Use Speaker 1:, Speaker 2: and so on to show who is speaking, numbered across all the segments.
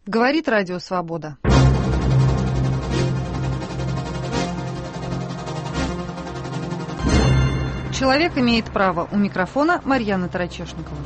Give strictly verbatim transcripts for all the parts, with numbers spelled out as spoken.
Speaker 1: Говорит Радио Свобода. Человек имеет право. У микрофона Марьяна Тарачешникова.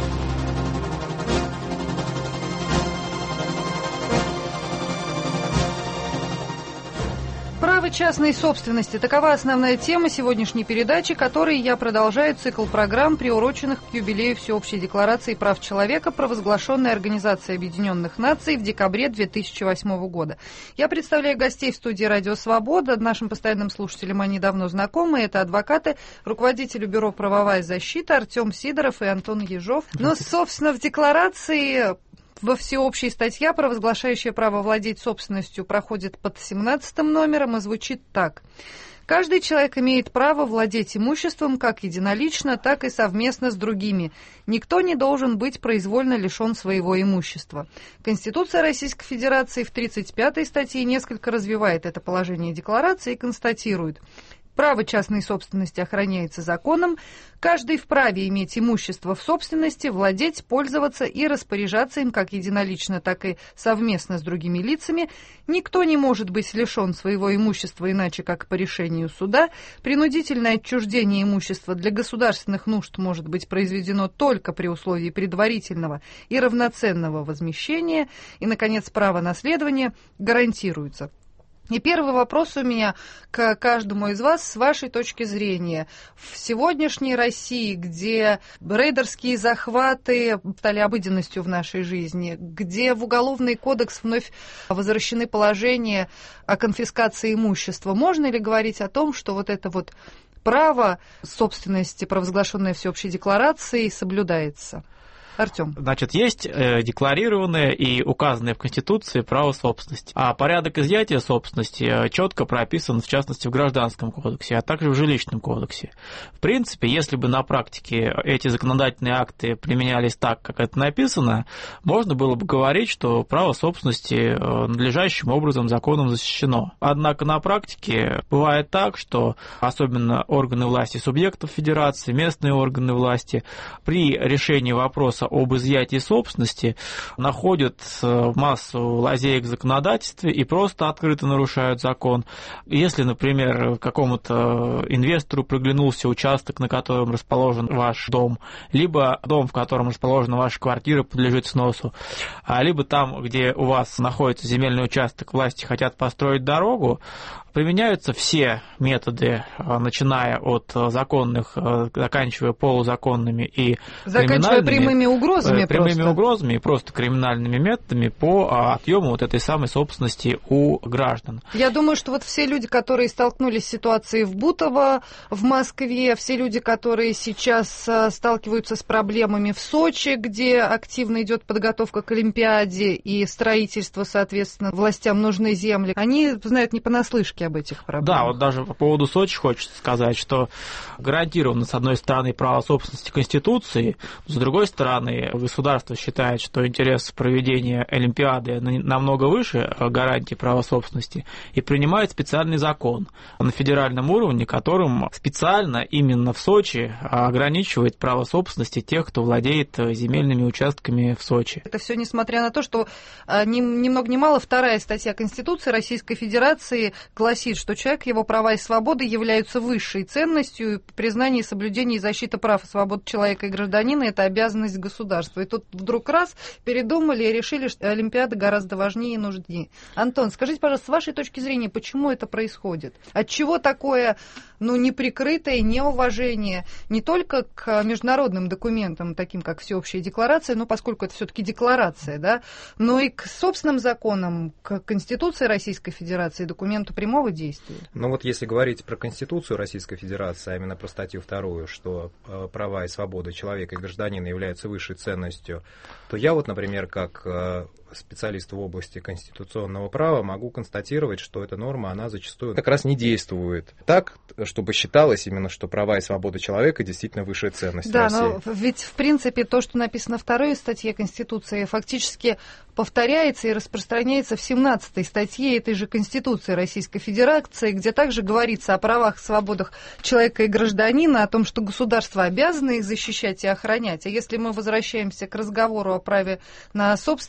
Speaker 1: Право частной собственности. Такова основная тема сегодняшней передачи, которой я продолжаю цикл программ, приуроченных к юбилею Всеобщей декларации прав человека, провозглашенной Организацией Объединенных Наций в декабре две тысячи восьмого года. Я представляю гостей в студии «Радио Свобода». Нашим постоянным слушателям они давно знакомы. Это адвокаты, руководители Бюро «Правовая защита» Артем Сидоров и Антон Ежов. Но, собственно, в декларации... Во всеобщей статья, провозглашающая право владеть собственностью, проходит под семнадцатым номером и звучит так. Каждый человек имеет право владеть имуществом как единолично, так и совместно с другими. Никто не должен быть произвольно лишен своего имущества. Конституция Российской Федерации в тридцать пятой статье несколько развивает это положение декларации и констатирует: право частной собственности охраняется законом, каждый вправе иметь имущество в собственности, владеть, пользоваться и распоряжаться им как единолично, так и совместно с другими лицами. Никто не может быть лишен своего имущества иначе, как по решению суда. Принудительное отчуждение имущества для государственных нужд может быть произведено только при условии предварительного и равноценного возмещения. И, наконец, право наследования гарантируется. И первый вопрос у меня к каждому из вас, с вашей точки зрения. В сегодняшней России, где рейдерские захваты стали обыденностью в нашей жизни, где в Уголовный кодекс вновь возвращены положения о конфискации имущества, можно ли говорить о том, что вот это вот право собственности, провозглашенное Всеобщей декларацией, соблюдается? Артем.
Speaker 2: Значит, есть э, декларированное и указанное в Конституции право собственности. А порядок изъятия собственности э, четко прописан, в частности, в Гражданском кодексе, а также в Жилищном кодексе. В принципе, если бы на практике эти законодательные акты применялись так, как это написано, можно было бы говорить, что право собственности э, надлежащим образом законом защищено. Однако на практике бывает так, что особенно органы власти субъектов федерации, местные органы власти при решении вопроса об изъятии собственности находят массу лазеек в законодательстве и просто открыто нарушают закон. Если, например, какому-то инвестору приглянулся участок, на котором расположен ваш дом, либо дом, в котором расположена ваша квартира, подлежит сносу, либо там, где у вас находится земельный участок, власти хотят построить дорогу, применяются все методы, начиная от законных, заканчивая полузаконными и
Speaker 1: заканчивая прямыми угрозами,
Speaker 2: прямыми
Speaker 1: просто.
Speaker 2: угрозами и просто криминальными методами по отъему вот этой самой собственности у граждан.
Speaker 1: Я думаю, что вот все люди, которые столкнулись с ситуацией в Бутово, в Москве, все люди, которые сейчас сталкиваются с проблемами в Сочи, где активно идет подготовка к Олимпиаде и строительство, соответственно, властям нужны земли, они знают не понаслышке об этих проблемах.
Speaker 2: Да, вот даже по поводу Сочи хочется сказать, что гарантировано, с одной стороны, право собственности Конституции, с другой стороны, государство считает, что интерес проведения Олимпиады намного выше гарантии права собственности, и принимает специальный закон на федеральном уровне, которым специально именно в Сочи ограничивает право собственности тех, кто владеет земельными участками в Сочи.
Speaker 1: Это все несмотря на то, что ни, ни много ни мало вторая статья Конституции Российской Федерации гласит, что человек, его права и свободы являются высшей ценностью, и признание, соблюдение и защита прав и свобод человека и гражданина – это обязанность государства. И тут вдруг раз передумали и решили, что Олимпиада гораздо важнее и нужнее. Антон, скажите, пожалуйста, с вашей точки зрения, почему это происходит? Отчего такое, ну, неприкрытое неуважение не только к международным документам, таким как Всеобщая декларация, ну, поскольку это все-таки декларация, да, но и к собственным законам, к Конституции Российской Федерации, документу прямого действия?
Speaker 3: Ну вот если говорить про Конституцию Российской Федерации, а именно про статью вторую, что э, права и свободы человека и гражданина являются высшей ценностью, то я вот, например, как э, специалист в области конституционного права могу констатировать, что эта норма, она зачастую как раз не действует так, чтобы считалось именно, что права и свободы человека действительно высшая ценность
Speaker 1: да,
Speaker 3: России.
Speaker 1: Да, но ведь, в принципе, то, что написано в второй статье Конституции, фактически повторяется и распространяется в семнадцатой статье этой же Конституции Российской Федерации, где также говорится о правах и свободах человека и гражданина, о том, что государство обязано их защищать и охранять. А если мы возвращаемся к разговору о праве на собственность, то получается,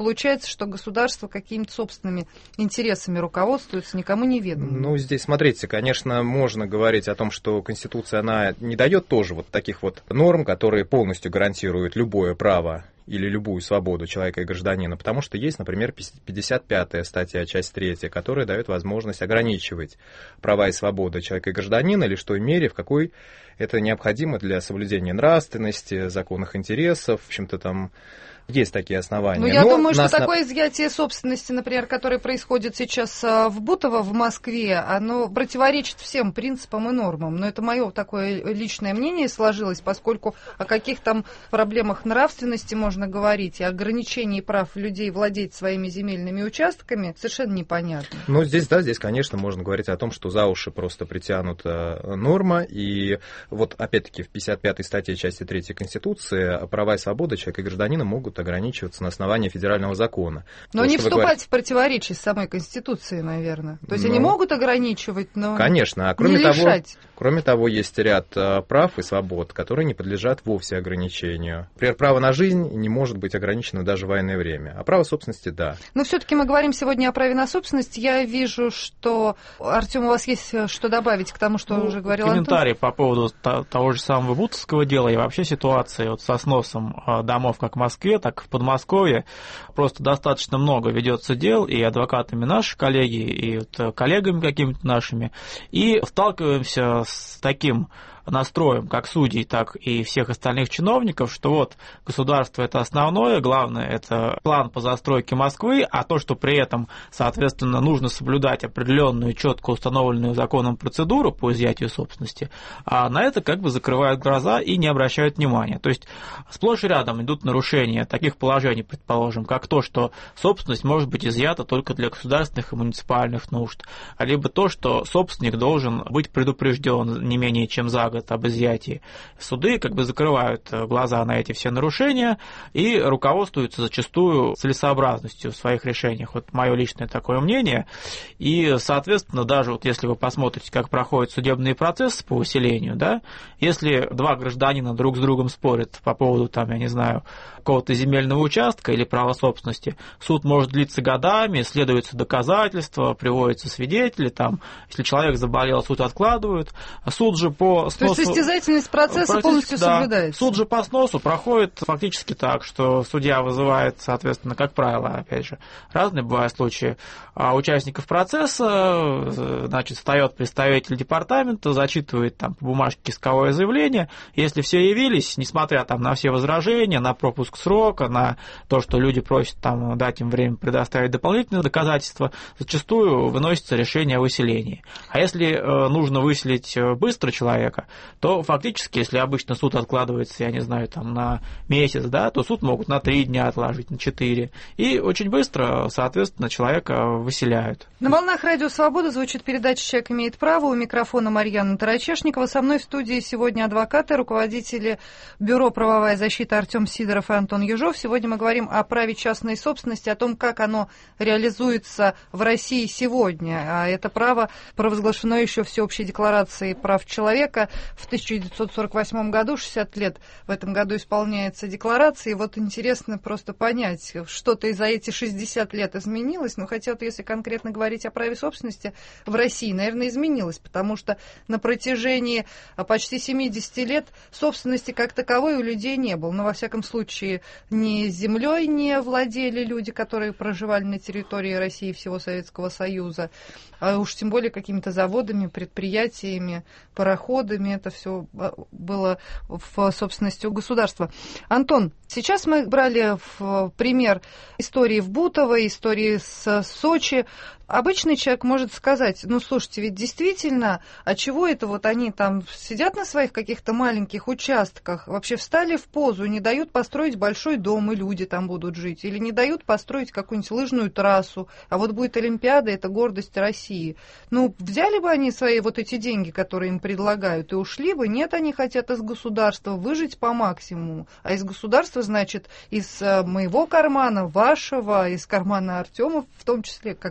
Speaker 1: получается, что государство какими-то собственными интересами руководствуется, никому не ведомо.
Speaker 3: Ну, здесь, смотрите, конечно, можно говорить о том, что Конституция, она не дает тоже вот таких вот норм, которые полностью гарантируют любое право или любую свободу человека и гражданина, потому что есть, например, пятьдесят пятая статья, часть третья, которая дает возможность ограничивать права и свободы человека и гражданина лишь в той мере, в какой это необходимо для соблюдения нравственности, законных интересов, в общем-то там есть такие основания.
Speaker 1: Ну, я
Speaker 3: Но
Speaker 1: думаю, что
Speaker 3: нас...
Speaker 1: такое изъятие собственности, например, которое происходит сейчас в Бутово, в Москве, оно противоречит всем принципам и нормам. Но это мое такое личное мнение сложилось, поскольку о каких там проблемах нравственности можно говорить, и ограничении прав людей владеть своими земельными участками совершенно непонятно.
Speaker 3: Ну, здесь, да, здесь, конечно, можно говорить о том, что за уши просто притянута норма, и вот, опять-таки, в пятьдесят пятой статье части третьей Конституции права и свободы человека и гражданина могут ограничиваться на основании федерального закона.
Speaker 1: Но
Speaker 3: То,
Speaker 1: не
Speaker 3: что
Speaker 1: вступать
Speaker 3: говорите...
Speaker 1: в противоречие с самой Конституцией, наверное. То есть
Speaker 3: ну,
Speaker 1: они могут ограничивать, но
Speaker 3: конечно. А кроме
Speaker 1: не
Speaker 3: того,
Speaker 1: лишать.
Speaker 3: Кроме того, есть ряд прав и свобод, которые не подлежат вовсе ограничению. Например, право на жизнь не может быть ограничено даже в военное время, а право собственности – да.
Speaker 1: Но все-таки мы говорим сегодня о праве на собственность. Я вижу, что, Артем, у вас есть что добавить к тому, что
Speaker 2: ну,
Speaker 1: уже говорил
Speaker 2: комментарий
Speaker 1: Антон?
Speaker 2: по поводу того же самого бутовского дела и вообще ситуации вот со сносом домов как в Москве, так и в Подмосковье. Просто достаточно много ведется дел и адвокатами наши коллеги, и вот коллегами какими-то нашими, и сталкиваемся с таким настроем как судей, так и всех остальных чиновников, что вот государство это основное, главное это план по застройке Москвы, а то, что при этом, соответственно, нужно соблюдать определенную четко установленную законом процедуру по изъятию собственности, а на это как бы закрывают глаза и не обращают внимания. То есть сплошь и рядом идут нарушения таких положений, предположим, как то, что собственность может быть изъята только для государственных и муниципальных нужд, либо то, что собственник должен быть предупрежден не менее чем за год об изъятии. Суды как бы закрывают глаза на эти все нарушения и руководствуются зачастую целесообразностью в своих решениях. Вот мое личное такое мнение. И, соответственно, даже вот если вы посмотрите, как проходят судебные процессы по выселению, да, если два гражданина друг с другом спорят по поводу, там, я не знаю, какого-то земельного участка или права собственности, суд может длиться годами, исследуются доказательства, приводятся свидетели, там, если человек заболел, суд откладывают. Суд же по сносу...
Speaker 1: То есть состязательность процесса полностью
Speaker 2: да,
Speaker 1: соблюдается? Суд
Speaker 2: же по сносу проходит фактически так, что судья вызывает, соответственно, как правило, опять же, разные бывают случаи, участников процесса, значит, встает представитель департамента, зачитывает там по бумажке исковое заявление, если все явились, несмотря там на все возражения, на пропуск срока, на то, что люди просят там дать им время предоставить дополнительные доказательства, зачастую выносится решение о выселении. А если э, нужно выселить быстро человека, то фактически, если обычно суд откладывается, я не знаю, там на месяц, да, то суд могут на три дня отложить, на четыре. И очень быстро, соответственно, человека выселяют.
Speaker 1: На волнах Радио Свобода звучит передача «Человек имеет право». У микрофона Марьяна Тарачешникова. Со мной в студии сегодня адвокаты, руководители Бюро «Правовая защита» Артем Сидоров и Антон Ежов. Сегодня мы говорим о праве частной собственности, о том, как оно реализуется в России сегодня. А это право провозглашено еще Всеобщей декларацией прав человека в тысяча девятьсот сорок восьмом году, шестьдесят лет в этом году исполняется декларация. И вот интересно просто понять, что-то и за эти шестьдесят лет изменилось. Ну, хотя вот если конкретно говорить о праве собственности в России, наверное, изменилось, потому что на протяжении почти семидесяти лет собственности как таковой у людей не было. Но, во всяком случае, ни землей не владели люди, которые проживали на территории России и всего Советского Союза, а уж тем более какими-то заводами, предприятиями, пароходами. Это все было в собственности у государства. Антон, сейчас мы брали в пример истории в Бутово, истории с Сочи. Обычный человек может сказать: ну, слушайте, ведь действительно, а чего это вот они там сидят на своих каких-то маленьких участках, вообще встали в позу, не дают построить большой дом, и люди там будут жить, или не дают построить какую-нибудь лыжную трассу, а вот будет Олимпиада, это гордость России. Ну, взяли бы они свои вот эти деньги, которые им предлагают, и ушли бы? Нет, они хотят из государства выжить по максимуму, а из государства, значит, из моего кармана, вашего, из кармана Артема, в том числе, как налогоплательщика,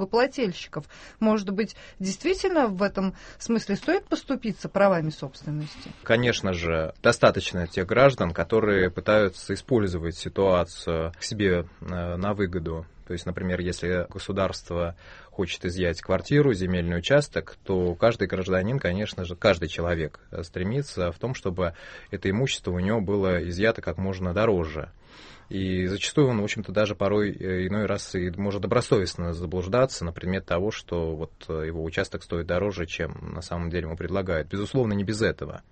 Speaker 1: налогоплательщиков. Может быть, действительно в этом смысле стоит поступиться правами собственности?
Speaker 3: Конечно же, достаточно тех граждан, которые пытаются использовать ситуацию к себе на выгоду. То есть, например, если государство хочет изъять квартиру, земельный участок, то каждый гражданин, конечно же, каждый человек стремится в том, чтобы это имущество у него было изъято как можно дороже. И зачастую он, в общем-то, даже порой иной раз и может добросовестно заблуждаться на предмет того, что вот его участок стоит дороже, чем на самом деле ему предлагают. Безусловно, не без этого.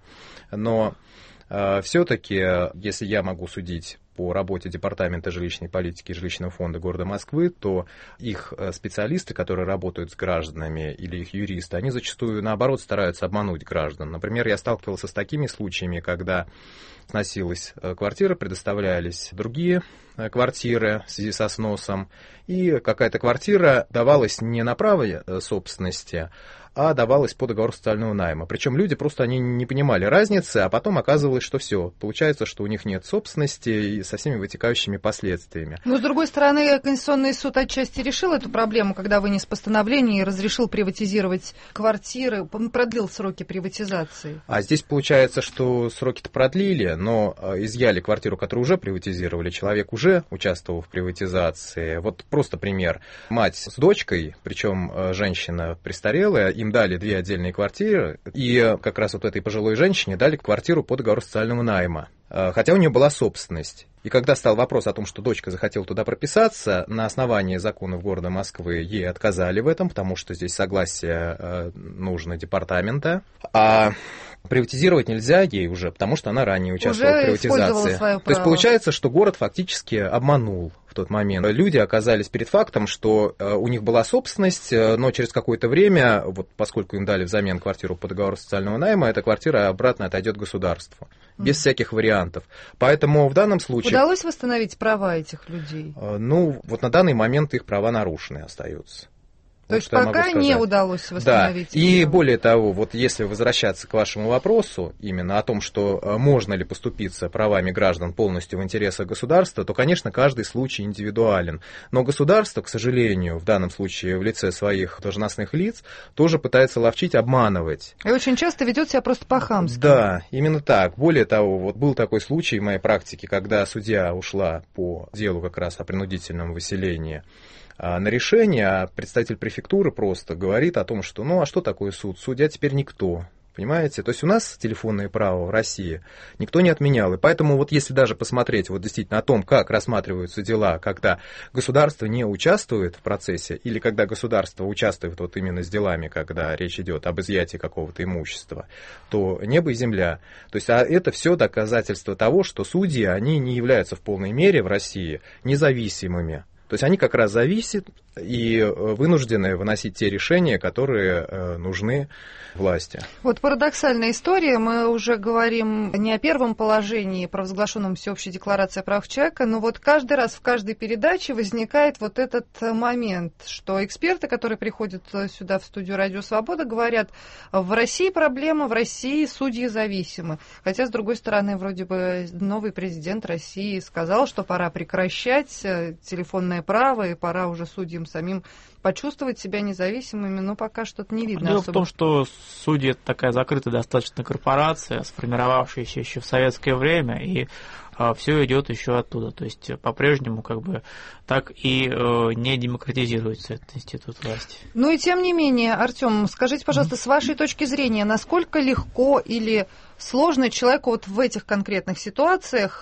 Speaker 3: Но э, все-таки, если я могу судить по работе Департамента жилищной политики и жилищного фонда города Москвы, то их специалисты, которые работают с гражданами, или их юристы, они зачастую, наоборот, стараются обмануть граждан. Например, я сталкивался с такими случаями, когда сносилась квартира, предоставлялись другие квартиры в связи со сносом, и какая-то квартира давалась не на право собственности, а давалась по договору социального найма. Причем люди просто они не понимали разницы, а потом оказывалось, что все, получается, что у них нет собственности и со всеми вытекающими последствиями.
Speaker 1: Но, с другой стороны, Конституционный суд отчасти решил эту проблему, когда вынес постановление и разрешил приватизировать квартиры, продлил сроки приватизации.
Speaker 3: А здесь получается, что сроки-то продлили, но изъяли квартиру, которую уже приватизировали, человек уже участвовал в приватизации. Вот просто пример. Мать с дочкой, причем женщина престарелая, им дали две отдельные квартиры, и как раз вот этой пожилой женщине дали квартиру по договору социального найма, хотя у нее была собственность. И когда стал вопрос о том, что дочка захотела туда прописаться, на основании законов города Москвы ей отказали в этом, потому что здесь согласие нужно департамента, а приватизировать нельзя ей уже, потому что она ранее участвовала
Speaker 1: уже
Speaker 3: в приватизации.
Speaker 1: Свое право.
Speaker 3: То есть получается, что город фактически обманул в тот момент. Люди оказались перед фактом, что у них была собственность, но через какое-то время, вот поскольку им дали взамен квартиру по договору социального найма, эта квартира обратно отойдет государству. Без mm. всяких вариантов. Поэтому в данном случае...
Speaker 1: Удалось восстановить права этих людей?
Speaker 3: Ну, вот на данный момент их права нарушены остаются.
Speaker 1: То вот есть пока не удалось восстановить.
Speaker 3: Да, и более того, вот если возвращаться к вашему вопросу, именно о том, что можно ли поступиться правами граждан полностью в интересах государства, то, конечно, каждый случай индивидуален. Но государство, к сожалению, в данном случае в лице своих должностных лиц, тоже пытается ловчить, обманывать.
Speaker 1: И очень часто ведет себя просто по-хамски.
Speaker 3: Да, именно так. Более того, вот был такой случай в моей практике, когда судья ушла по делу как раз о принудительном выселении на решение, а представитель префектуры просто говорит о том, что ну а что такое суд? Судья теперь никто. Понимаете? То есть у нас телефонное право в России никто не отменял. И поэтому вот если даже посмотреть вот действительно о том, как рассматриваются дела, когда государство не участвует в процессе, или когда государство участвует вот именно с делами, когда речь идет об изъятии какого-то имущества, то небо и земля. То есть а это все доказательство того, что судьи, они не являются в полной мере в России независимыми. То есть они как раз зависят и вынуждены выносить те решения, которые нужны власти.
Speaker 1: Вот парадоксальная история. Мы уже говорим не о первом положении, провозглашенном Всеобщей декларацией прав человека, но вот каждый раз в каждой передаче возникает вот этот момент, что эксперты, которые приходят сюда в студию «Радио Свобода», говорят, в России проблема, в России судьи зависимы. Хотя, с другой стороны, вроде бы новый президент России сказал, что пора прекращать телефонное право и пора уже судьям самим почувствовать себя независимыми, но пока что-то не видно.
Speaker 2: Дело
Speaker 1: особо.
Speaker 2: в том, что судьи — это такая закрытая достаточно корпорация, сформировавшаяся еще в советское время, и а, все идет еще оттуда. То есть по-прежнему как бы так и э, не демократизируется этот институт власти.
Speaker 1: Ну и тем не менее, Артем, скажите, пожалуйста, с вашей точки зрения, насколько легко или сложно человеку вот в этих конкретных ситуациях,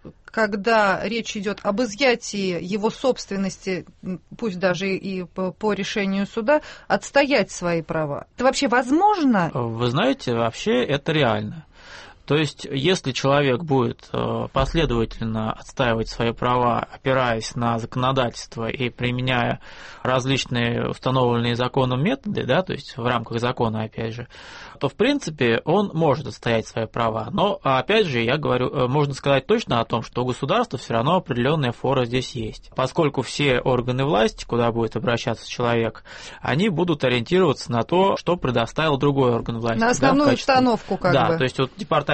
Speaker 1: когда речь идет об изъятии его собственности, пусть даже и по, по решению суда, отстоять свои права? Это вообще возможно?
Speaker 2: Вы знаете, вообще это реально. То есть, если человек будет последовательно отстаивать свои права, опираясь на законодательство и применяя различные установленные законом методы, да, то есть в рамках закона, опять же, то, в принципе, он может отстоять свои права. Но, опять же, я говорю, можно сказать точно о том, что у государства все равно определенная фора здесь есть. Поскольку все органы власти, куда будет обращаться человек, они будут ориентироваться на то, что предоставил другой орган власти.
Speaker 1: На основную
Speaker 2: да, качестве...
Speaker 1: установку, как
Speaker 2: да,
Speaker 1: бы.
Speaker 2: Да, то есть вот департамент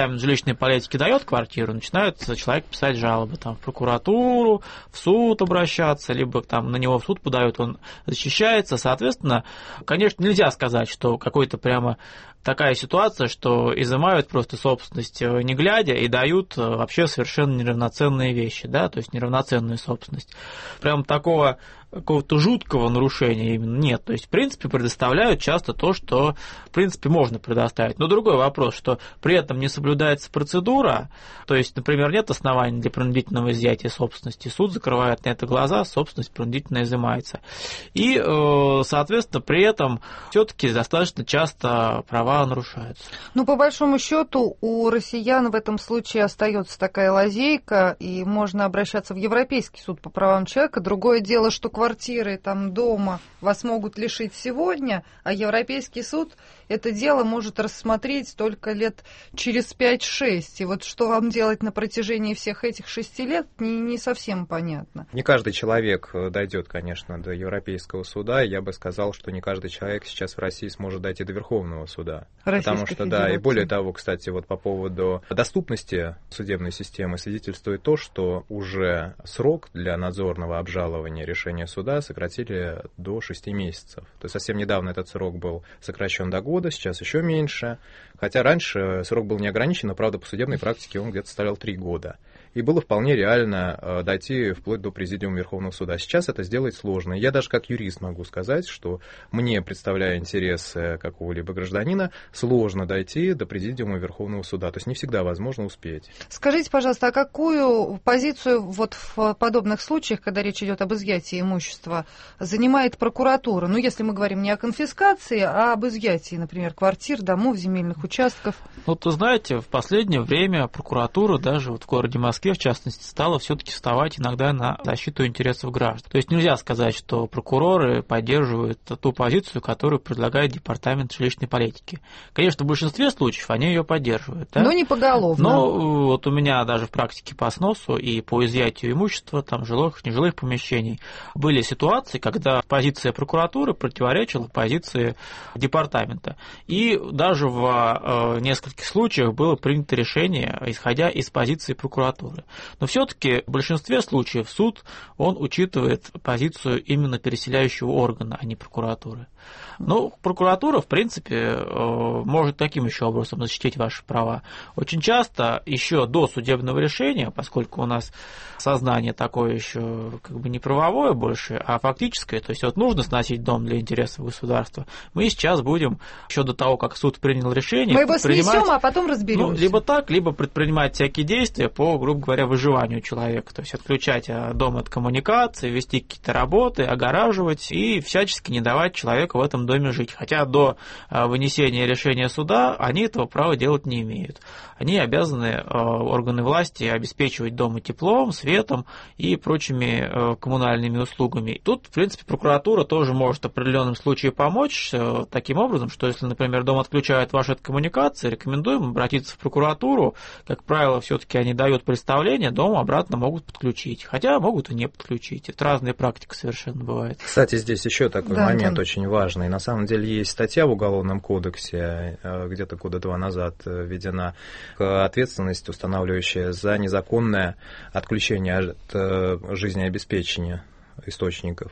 Speaker 2: департамент жилищной политики дает квартиру, начинает человек писать жалобы там, в прокуратуру, в суд обращаться, либо там, на него в суд подают, он защищается. Соответственно, конечно, нельзя сказать, что какой-то прямо такая ситуация, что изымают просто собственность не глядя и дают вообще совершенно неравноценные вещи, да, то есть неравноценную собственность. Прям такого какого-то жуткого нарушения именно нет. То есть, в принципе, предоставляют часто то, что, в принципе, можно предоставить. Но другой вопрос, что при этом не соблюдается процедура, то есть, например, нет оснований для принудительного изъятия собственности, суд закрывает на это глаза, собственность принудительно изымается. И, соответственно, при этом все-таки достаточно часто права нарушаются.
Speaker 1: Ну, по большому счету, у россиян в этом случае остается такая лазейка, и можно обращаться в Европейский суд по правам человека. Другое дело, что квартиры там дома вас могут лишить сегодня, а Европейский суд это дело может рассмотреть только лет через пять-шесть. И вот что вам делать на протяжении всех этих шести лет, не, не совсем понятно.
Speaker 3: Не каждый человек дойдет, конечно, до Европейского суда. Я бы сказал, что не каждый человек сейчас в России сможет дойти до Верховного суда.
Speaker 1: Российской
Speaker 3: Потому что,
Speaker 1: Федерации.
Speaker 3: да, и более того, кстати, вот по поводу доступности судебной системы свидетельствует то, что уже срок для надзорного обжалования решения суда сократили до шести месяцев. То есть совсем недавно этот срок был сокращен до года, сейчас еще меньше. Хотя раньше срок был не ограничен, но, правда, по судебной практике он где-то составлял три года. И было вполне реально дойти вплоть до Президиума Верховного суда. Сейчас это сделать сложно. Я даже как юрист могу сказать, что мне, представляя интересы какого-либо гражданина, сложно дойти до Президиума Верховного суда. То есть не всегда возможно успеть.
Speaker 1: Скажите, пожалуйста, а какую позицию вот в подобных случаях, когда речь идет об изъятии имущества, занимает прокуратура? Ну, если мы говорим не о конфискации, а об изъятии, например, квартир, домов, земельных участков.
Speaker 2: Вот, вы знаете, в последнее время прокуратура даже вот в городе Москве, в частности, стала все-таки вставать иногда на защиту интересов граждан. То есть нельзя сказать, что прокуроры поддерживают ту позицию, которую предлагает департамент жилищной политики. Конечно, в большинстве случаев они ее поддерживают. Да?
Speaker 1: Но не поголовно.
Speaker 2: Но вот у меня даже в практике по сносу и по изъятию имущества, там, жилых, нежилых помещений, были ситуации, когда позиция прокуратуры противоречила позиции департамента. И даже в э, нескольких случаях было принято решение, исходя из позиции прокуратуры. Но все-таки в большинстве случаев суд, он учитывает позицию именно переселяющего органа, а не прокуратуры. Ну, прокуратура, в принципе, может таким еще образом защитить ваши права. Очень часто еще до судебного решения, поскольку у нас сознание такое еще как бы не правовое больше, а фактическое, то есть вот нужно сносить дом для интересов государства, мы сейчас будем еще до того, как суд принял решение,
Speaker 1: мы его снесем, а потом разберемся.
Speaker 2: Ну, либо так, либо предпринимать всякие действия по, грубо говоря, выживанию человека, то есть отключать дом от коммуникации, вести какие-то работы, огораживать и всячески не давать человеку в этом доме жить. Хотя до вынесения решения суда они этого права делать не имеют. Они обязаны, органы власти, обеспечивать дома теплом, светом и прочими коммунальными услугами. Тут, в принципе, прокуратура тоже может в определенном случае помочь таким образом, что если, например, дом отключают ваши от коммуникации, рекомендуем обратиться в прокуратуру. Как правило, все-таки они дают представление, дом обратно могут подключить. Хотя могут и не подключить. Это разная практика совершенно бывает.
Speaker 3: Кстати, здесь еще такой да, момент да. очень важный. На самом деле есть статья в Уголовном кодексе, где-то года два назад введена, ответственность, устанавливающая за незаконное отключение от жизнеобеспечения источников.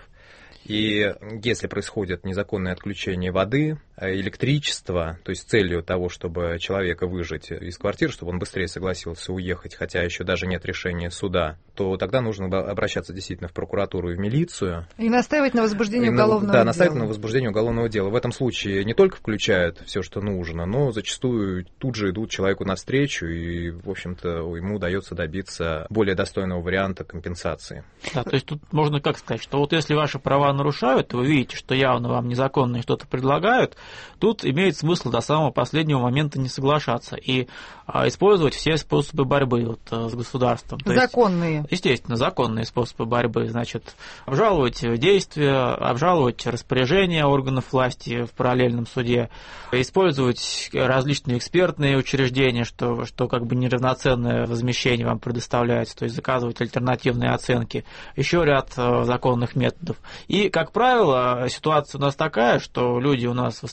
Speaker 3: И если происходит незаконное отключение воды, электричества, то есть с целью того, чтобы человека выжать из квартиры, чтобы он быстрее согласился уехать, хотя еще даже нет решения суда, то тогда нужно обращаться действительно в прокуратуру и в милицию.
Speaker 1: И настаивать на возбуждении уголовного
Speaker 3: да,
Speaker 1: дела. Да,
Speaker 3: настаивать на возбуждении уголовного дела. В этом случае не только включают все, что нужно, но зачастую тут же идут человеку навстречу, и, в общем-то, ему удается добиться более достойного варианта компенсации.
Speaker 2: Да, то есть тут можно как сказать, что вот если ваши права нарушают, вы видите, что явно вам незаконно что-то предлагают, тут имеет смысл до самого последнего момента не соглашаться и а, использовать все способы борьбы вот, с государством. То
Speaker 1: законные.
Speaker 2: Есть, естественно, законные способы борьбы. Значит, обжаловать действия, обжаловать распоряжения органов власти в параллельном суде, использовать различные экспертные учреждения, что, что как бы неравноценное возмещение вам предоставляется, то есть заказывать альтернативные оценки, еще ряд законных методов. И, как правило, ситуация у нас такая, что люди у нас в основном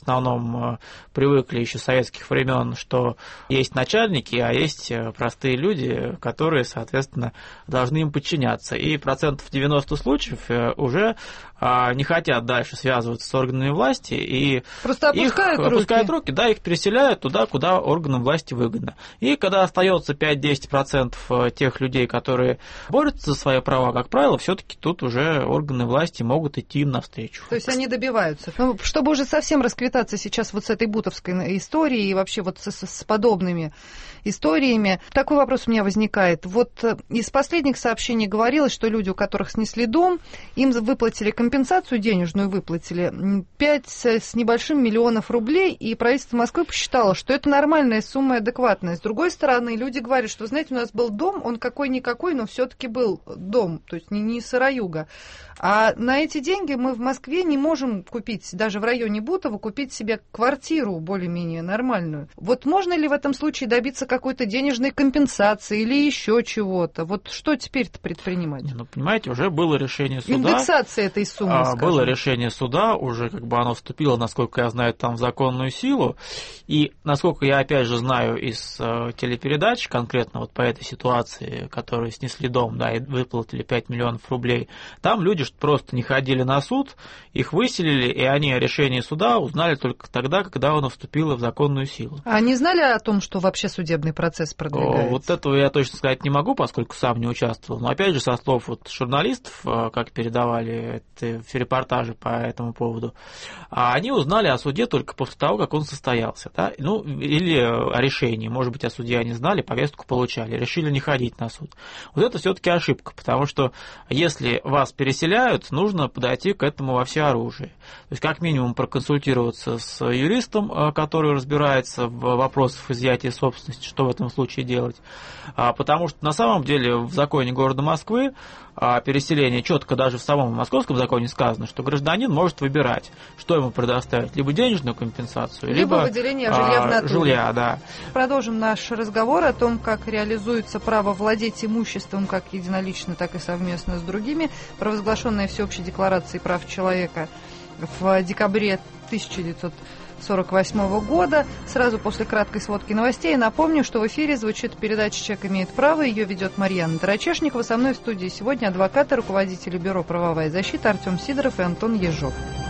Speaker 2: основном привыкли еще с советских времен, что есть начальники, а есть простые люди, которые, соответственно, должны им подчиняться. И процентов девяносто случаев уже не хотят дальше связываться с органами власти, и
Speaker 1: просто опускают,
Speaker 2: их,
Speaker 1: руки.
Speaker 2: опускают руки, да, их переселяют туда, куда органам власти выгодно. И когда остается пять-десять процентов тех людей, которые борются за свои права, как правило, все-таки тут уже органы власти могут идти им навстречу.
Speaker 1: То есть они добиваются. Ну, чтобы уже совсем расквитаться сейчас вот с этой бутовской историей и вообще вот с, с подобными историями, такой вопрос у меня возникает. Вот из последних сообщений говорилось, что люди, у которых снесли дом, им выплатили компенсацию денежную, выплатили пять с небольшим миллионов рублей, и правительство Москвы посчитало, что это нормальная сумма, адекватная. С другой стороны, люди говорят, что, знаете, у нас был дом, он какой-никакой, но все-таки был дом, то есть не, не сыроюга. А на эти деньги мы в Москве не можем купить, даже в районе Бутово, купить себе квартиру более-менее нормальную. Вот можно ли в этом случае добиться какой-то денежной компенсации или еще чего-то? Вот что теперь-то предпринимать?
Speaker 2: Ну, понимаете, уже было решение суда.
Speaker 1: Индексация этой суммы,
Speaker 2: а,
Speaker 1: скажем.
Speaker 2: Было решение суда, уже как бы оно вступило, насколько я знаю, там в законную силу. И насколько я, опять же, знаю из э, телепередач, конкретно вот по этой ситуации, которые снесли дом, да, и выплатили пять миллионов рублей, там люди просто не ходили на суд, их выселили, и они о решении суда узнали только тогда, когда оно вступило в законную силу.
Speaker 1: А они знали о том, что вообще судебный процесс продвигается?
Speaker 2: Вот этого я точно сказать не могу, поскольку сам не участвовал. Но опять же, со слов вот журналистов, как передавали это в репортаже по этому поводу, они узнали о суде только после того, как он состоялся. Да? Ну, или о решении. Может быть, о суде они знали, повестку получали, решили не ходить на суд. Вот это все-таки ошибка, потому что если вас переселяют, нужно подойти к этому во всеоружие. То есть, как минимум, проконсультироваться с юристом, который разбирается в вопросах изъятия собственности, что в этом случае делать. Потому что на самом деле в законе города Москвы переселение четко даже в самом московском законе сказано, что гражданин может выбирать, что ему предоставить, либо денежную компенсацию,
Speaker 1: либо,
Speaker 2: либо
Speaker 1: выделение жилья в натуре.
Speaker 2: Жилья, да.
Speaker 1: Продолжим наш разговор о том, как реализуется право владеть имуществом как единолично, так и совместно с другими, провозглашенная Всеобщей декларацией прав человека в декабре тысяча девятьсот сорок восьмого года. Сразу после краткой сводки новостей напомню, что в эфире звучит передача «Человек имеет право». Ее ведет Марьяна Тарачешникова. Со мной в студии сегодня адвокаты, руководители Бюро «Правовая защита» Артем Сидоров и Антон Ежов.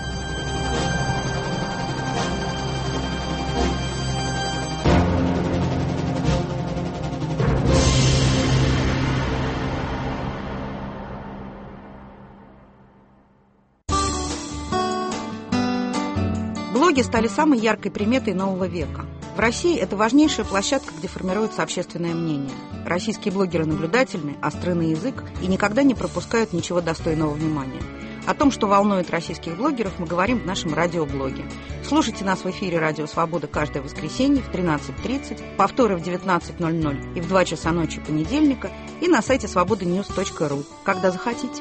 Speaker 4: Блоги стали самой яркой приметой нового века. В России это важнейшая площадка, где формируется общественное мнение. Российские блогеры наблюдательны, остры на язык и никогда не пропускают ничего достойного внимания. О том, что волнует российских блогеров, мы говорим в нашем радиоблоге. Слушайте нас в эфире «Радио Свобода» каждое воскресенье в тринадцать тридцать, повторы в девятнадцать ноль ноль и в два часа ночи понедельника, и на сайте свобода ньюс точка ру, когда захотите.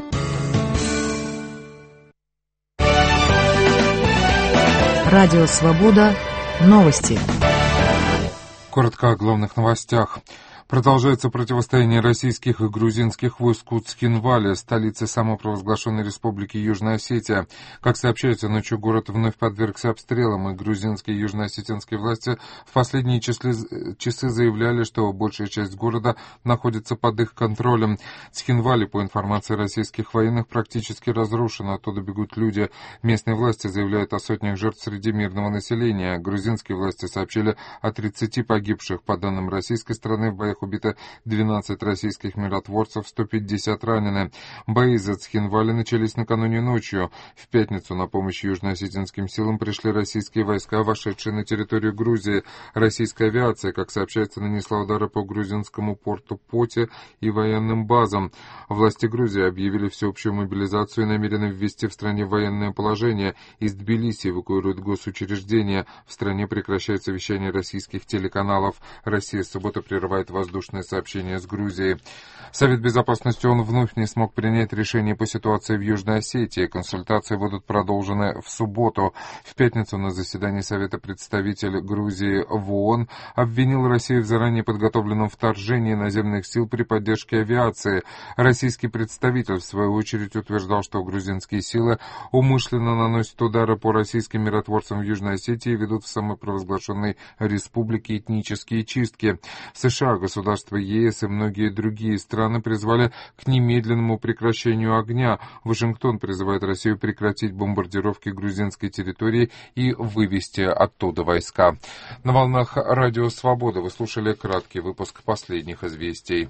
Speaker 5: Радио «Свобода». Новости.
Speaker 6: Коротко о главных новостях. Продолжается противостояние российских и грузинских войск в Цхинвале, столице самопровозглашенной республики Южная Осетия. Как сообщается, ночью город вновь подвергся обстрелам, и грузинские и южноосетинские власти в последние часы заявляли, что большая часть города находится под их контролем. Цхинвали, по информации российских военных, практически разрушен, оттуда бегут люди. Местные власти заявляют о сотнях жертв среди мирного населения. Грузинские власти сообщили о тридцати погибших. По данным российской стороны, в боях убито двенадцать российских миротворцев, сто пятьдесят ранены. Бои за Цхинвали начались накануне ночью. В пятницу на помощь южноосетинским силам пришли российские войска, вошедшие на территорию Грузии. Российская авиация, как сообщается, нанесла удары по грузинскому порту Поте и военным базам. Власти Грузии объявили всеобщую мобилизацию и намерены ввести в стране военное положение. Из Тбилиси эвакуируют госучреждения. В стране прекращается вещание российских телеканалов. Россия с субботы прерывает возможность воздушное сообщение с Грузией. Совет Безопасности ООН вновь не смог принять решение по ситуации в Южной Осетии. Консультации будут продолжены в субботу. В пятницу на заседании Совета представитель Грузии в ООН обвинил Россию в заранее подготовленном вторжении наземных сил при поддержке авиации. Российский представитель, в свою очередь, утверждал, что грузинские силы умышленно наносят удары по российским миротворцам в Южной Осетии и ведут в самопровозглашенной республике этнические чистки. США, государства ЕС и многие другие страны призвали к немедленному прекращению огня. Вашингтон призывает Россию прекратить бомбардировки грузинской территории и вывести оттуда войска. На волнах Радио Свобода вы слушали краткий выпуск последних известий.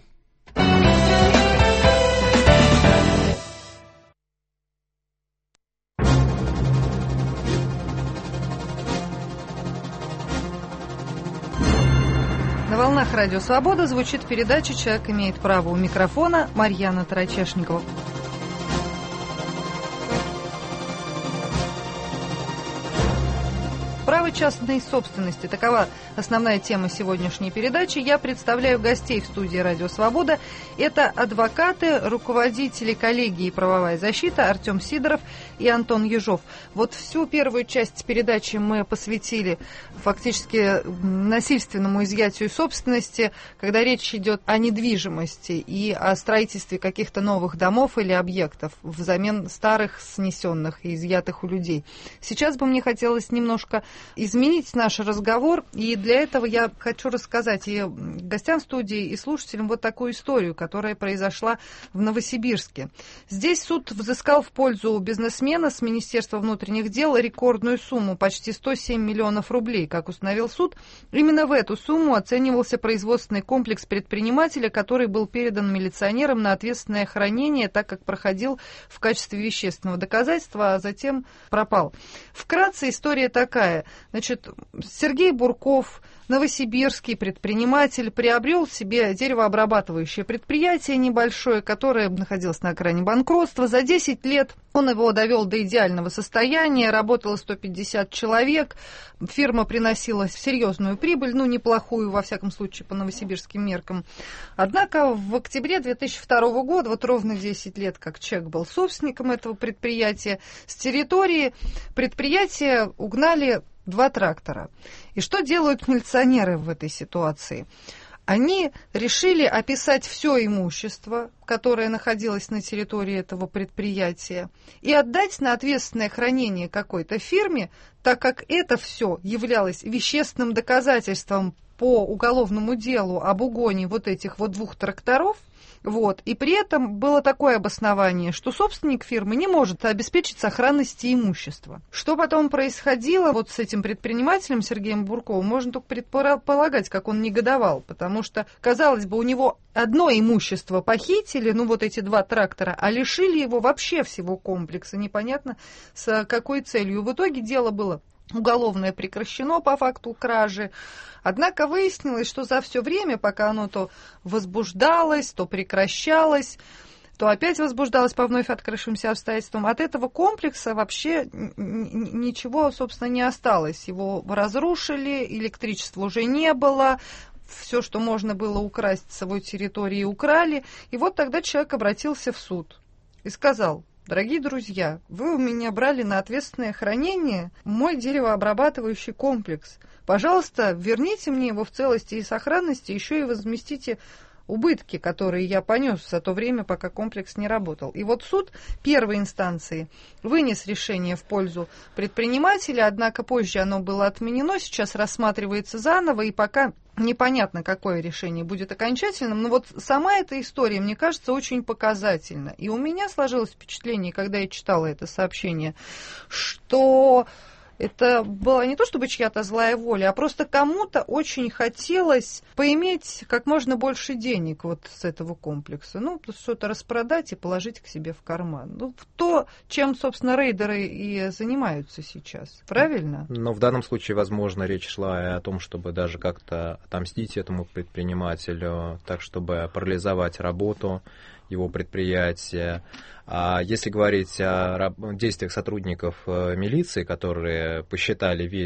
Speaker 1: На волнах Радио Свобода звучит передача «Человек имеет право». У микрофона Марьяна Тарачешникова. Право частной собственности. Такова основная тема сегодняшней передачи. Я представляю гостей в студии «Радио Свобода». Это адвокаты, руководители коллегии «Правовая защита» Артем Сидоров и Антон Ежов. Вот всю первую часть передачи мы посвятили фактически насильственному изъятию собственности, когда речь идет о недвижимости и о строительстве каких-то новых домов или объектов взамен старых, снесенных и изъятых у людей. Сейчас бы мне хотелось немножко изменить наш разговор, и для этого я хочу рассказать и гостям студии, и слушателям вот такую историю, которая произошла в Новосибирске. Здесь суд взыскал в пользу бизнесмена с Министерства внутренних дел рекордную сумму, почти сто семь миллионов рублей. Как установил суд, именно в эту сумму оценивался производственный комплекс предпринимателя, который был передан милиционерам на ответственное хранение, так как проходил в качестве вещественного доказательства, а затем пропал. Вкратце история такая. Значит, Сергей Бурков, новосибирский предприниматель, приобрел себе деревообрабатывающее предприятие небольшое, которое находилось на грани банкротства. За десять лет он его довел до идеального состояния, работало сто пятьдесят человек, фирма приносила серьезную прибыль, ну, неплохую, во всяком случае, по новосибирским меркам. Однако в октябре две тысячи второго года, вот ровно десять лет, как человек был собственником этого предприятия, с территории предприятия угнали два трактора. И что делают милиционеры в этой ситуации? Они решили описать все имущество, которое находилось на территории этого предприятия, и отдать на ответственное хранение какой-то фирме, так как это все являлось вещественным доказательством по уголовному делу об угоне вот этих вот двух тракторов. Вот. И при этом было такое обоснование, что собственник фирмы не может обеспечить сохранность имущества. Что потом происходило вот с этим предпринимателем Сергеем Бурковым, можно только предполагать, как он негодовал, потому что, казалось бы, у него одно имущество похитили, ну вот эти два трактора, а лишили его вообще всего комплекса, непонятно с какой целью. В итоге дело было уголовное прекращено по факту кражи. Однако выяснилось, что за все время, пока оно то возбуждалось, то прекращалось, то опять возбуждалось по вновь открывшимся обстоятельствам, от этого комплекса вообще ничего, собственно, не осталось. Его разрушили, электричества уже не было, все, что можно было украсть с собой территории, украли. И вот тогда человек обратился в суд и сказал: дорогие друзья, вы у меня брали на ответственное хранение мой деревообрабатывающий комплекс. Пожалуйста, верните мне его в целости и сохранности, еще и возместите убытки, которые я понес за то время, пока комплекс не работал. И вот суд первой инстанции вынес решение в пользу предпринимателя, однако позже оно было отменено, сейчас рассматривается заново, и пока непонятно, какое решение будет окончательным, но вот сама эта история, мне кажется, очень показательна. И у меня сложилось впечатление, когда я читала это сообщение, что это была не то чтобы чья-то злая воля, а просто кому-то очень хотелось поиметь как можно больше денег вот с этого комплекса. Ну, что-то распродать и положить к себе в карман. Ну, то, чем, собственно, рейдеры и занимаются сейчас. Правильно?
Speaker 3: Но в данном случае, возможно, речь шла и о том, чтобы даже как-то отомстить этому предпринимателю, так, чтобы парализовать работу его предприятия. А если говорить о действиях сотрудников милиции, которые посчитали весь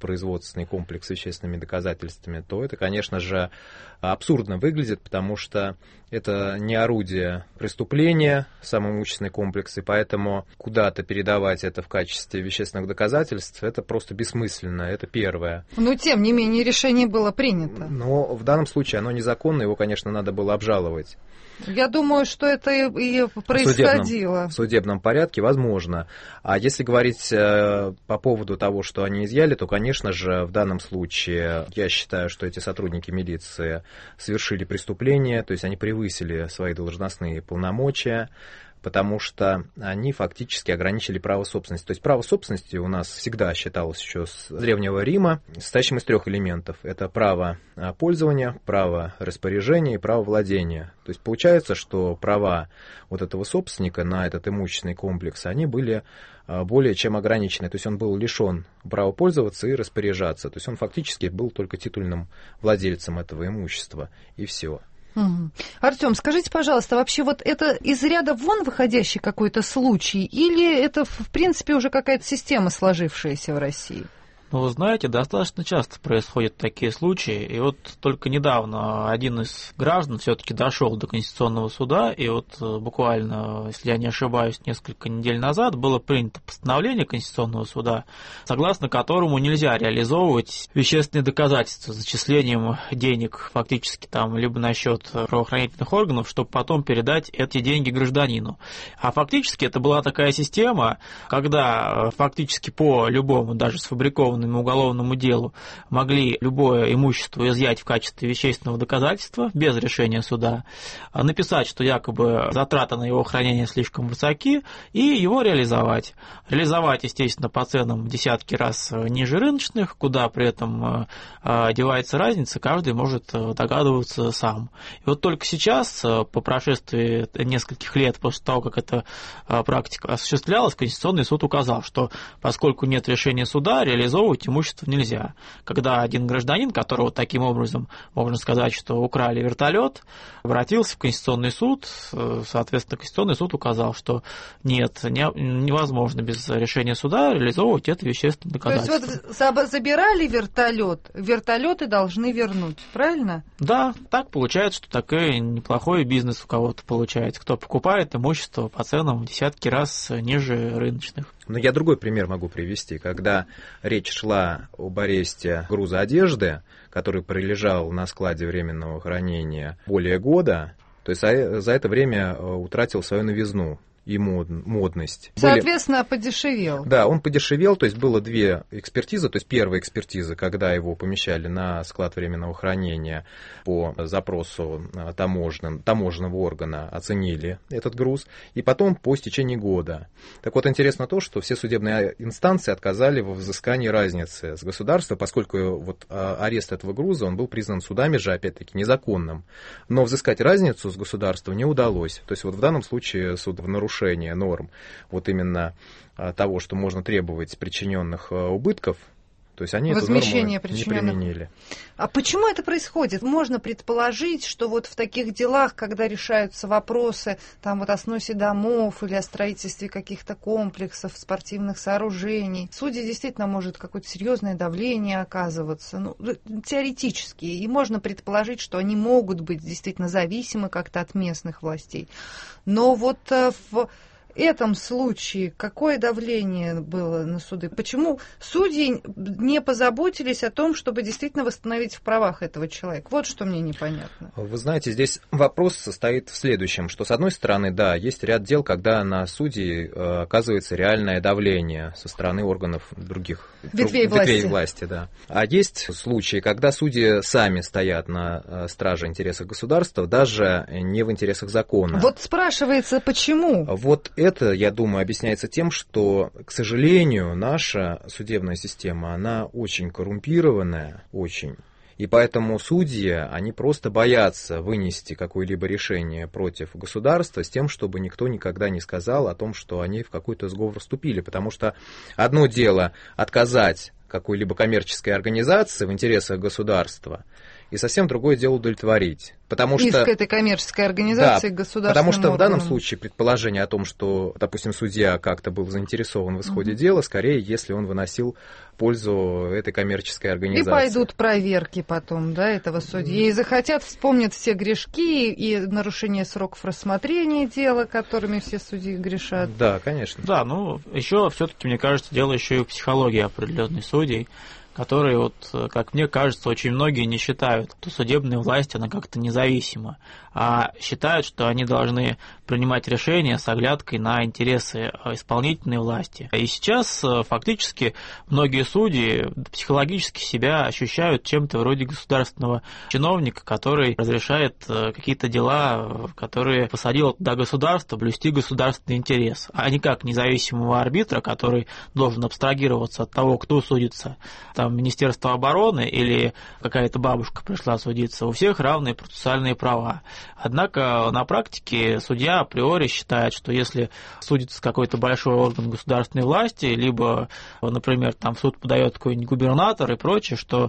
Speaker 3: производственный комплекс с вещественными доказательствами, то это, конечно же, абсурдно выглядит, потому что это не орудие преступления, сам имущественный комплекс, и поэтому куда-то передавать это в качестве вещественных доказательств, это просто бессмысленно, это первое.
Speaker 1: Но, тем не менее, решение было принято.
Speaker 3: Но в данном случае оно незаконно, его, конечно, надо было обжаловать.
Speaker 1: Я думаю, что это и происходило.
Speaker 3: В судебном, в судебном порядке, возможно. А если говорить э, по поводу того, что они изъяли, то, конечно же, в данном случае я считаю, что эти сотрудники милиции совершили преступление, то есть они превысили свои должностные полномочия, потому что они фактически ограничили право собственности. То есть право собственности у нас всегда считалось еще с Древнего Рима, состоящим из трех элементов. Это право пользования, право распоряжения и право владения. То есть получается, что права вот этого собственника на этот имущественный комплекс, они были более чем ограничены. То есть он был лишен права пользоваться и распоряжаться. То есть он фактически был только титульным владельцем этого имущества. И все.
Speaker 1: Угу. Артем, скажите, пожалуйста, вообще вот это из ряда вон выходящий какой-то случай или это, в принципе, уже какая-то система, сложившаяся в России?
Speaker 2: Ну, вы знаете, достаточно часто происходят такие случаи, и вот только недавно один из граждан все-таки дошел до Конституционного суда, и вот буквально, если я не ошибаюсь, несколько недель назад было принято постановление Конституционного суда, согласно которому нельзя реализовывать вещественные доказательства с зачислением денег фактически там либо на счет правоохранительных органов, чтобы потом передать эти деньги гражданину. А фактически это была такая система, когда фактически по любому, даже сфабрикованному уголовному делу могли любое имущество изъять в качестве вещественного доказательства без решения суда, написать, что якобы затраты на его хранение слишком высоки, и его реализовать. Реализовать, естественно, по ценам в десятки раз ниже рыночных, куда при этом девается разница, каждый может догадываться сам. И вот только сейчас, по прошествии нескольких лет после того, как эта практика осуществлялась, Конституционный суд указал, что поскольку нет решения суда, реализовывать имущество нельзя. Когда один гражданин, которого таким образом, можно сказать, что украли вертолет, обратился в Конституционный суд, соответственно, Конституционный суд указал, что нет, не, невозможно без решения суда реализовывать это вещественное доказательство.
Speaker 1: То есть вот забирали вертолет, вертолеты должны вернуть, правильно?
Speaker 2: Да, так получается, что такой неплохой бизнес у кого-то получается, кто покупает имущество по ценам в десятки раз ниже рыночных.
Speaker 3: Но я другой пример могу привести. Когда речь шла об аресте груза одежды, который пролежал на складе временного хранения более года, то есть за это время утратил свою новизну и мод, модность.
Speaker 1: Соответственно,
Speaker 3: Были...
Speaker 1: подешевел.
Speaker 3: Да, он подешевел, то есть было две экспертизы, то есть первая экспертиза, когда его помещали на склад временного хранения по запросу таможен... таможенного органа, оценили этот груз, и потом по истечении года. Так вот, интересно то, что все судебные инстанции отказали во взыскании разницы с государства, поскольку вот арест этого груза, он был признан судами же, опять-таки, незаконным, но взыскать разницу с государства не удалось. То есть вот в данном случае суд в нарушении норм вот именно того, что можно требовать причиненных убытков, то есть они эту норму не применили.
Speaker 1: А почему это происходит? Можно предположить, что вот в таких делах, когда решаются вопросы там вот о сносе домов или о строительстве каких-то комплексов, спортивных сооружений, судьи действительно может какое-то серьезное давление оказываться, ну, теоретически, и можно предположить, что они могут быть действительно зависимы как-то от местных властей. Но вот в В этом случае какое давление было на суды? Почему судьи не позаботились о том, чтобы действительно восстановить в правах этого человека? Вот что мне непонятно.
Speaker 3: Вы знаете, здесь вопрос состоит в следующем, что с одной стороны, да, есть ряд дел, когда на судей э, оказывается реальное давление со стороны органов других
Speaker 1: ветвей
Speaker 3: друг, власти. власти да. А есть случаи, когда судьи сами стоят на э, страже интересов государства, даже не в интересах закона.
Speaker 1: Вот спрашивается, почему?
Speaker 3: Вот это, я думаю, объясняется тем, что, к сожалению, наша судебная система, она очень коррумпированная, очень. И поэтому судьи, они просто боятся вынести какое-либо решение против государства с тем, чтобы никто никогда не сказал о том, что они в какой-то сговор вступили. Потому что одно дело отказать какой-либо коммерческой организации в интересах государства, и совсем другое дело удовлетворить. Потому
Speaker 1: Иск
Speaker 3: что,
Speaker 1: этой коммерческой организации
Speaker 3: да,
Speaker 1: государственным
Speaker 3: потому что в данном
Speaker 1: органам.
Speaker 3: случае предположение о том, что, допустим, судья как-то был заинтересован в исходе mm-hmm. дела, скорее, если он выносил пользу этой коммерческой организации.
Speaker 1: И пойдут проверки потом, да, этого судьи. И захотят, вспомнят все грешки и нарушение сроков рассмотрения дела, которыми все судьи грешат.
Speaker 3: Да, конечно.
Speaker 2: Да, ну, еще все-таки, мне кажется, дело еще и в психологии определенной судей, которые, вот, как мне кажется, очень многие не считают, что судебная власть, она как-то независима, а считают, что они должны принимать решения с оглядкой на интересы исполнительной власти. И сейчас фактически многие судьи психологически себя ощущают чем-то вроде государственного чиновника, который разрешает какие-то дела, которые посадило туда государство, блюсти государственный интерес, а не как независимого арбитра, который должен абстрагироваться от того, кто судится, там, Министерство обороны или какая-то бабушка пришла судиться. У всех равные процессуальные права. Однако на практике судья априори считает, что если судится какой-то большой орган государственной власти, либо, например, там в суд подает какой-нибудь губернатор и прочее, что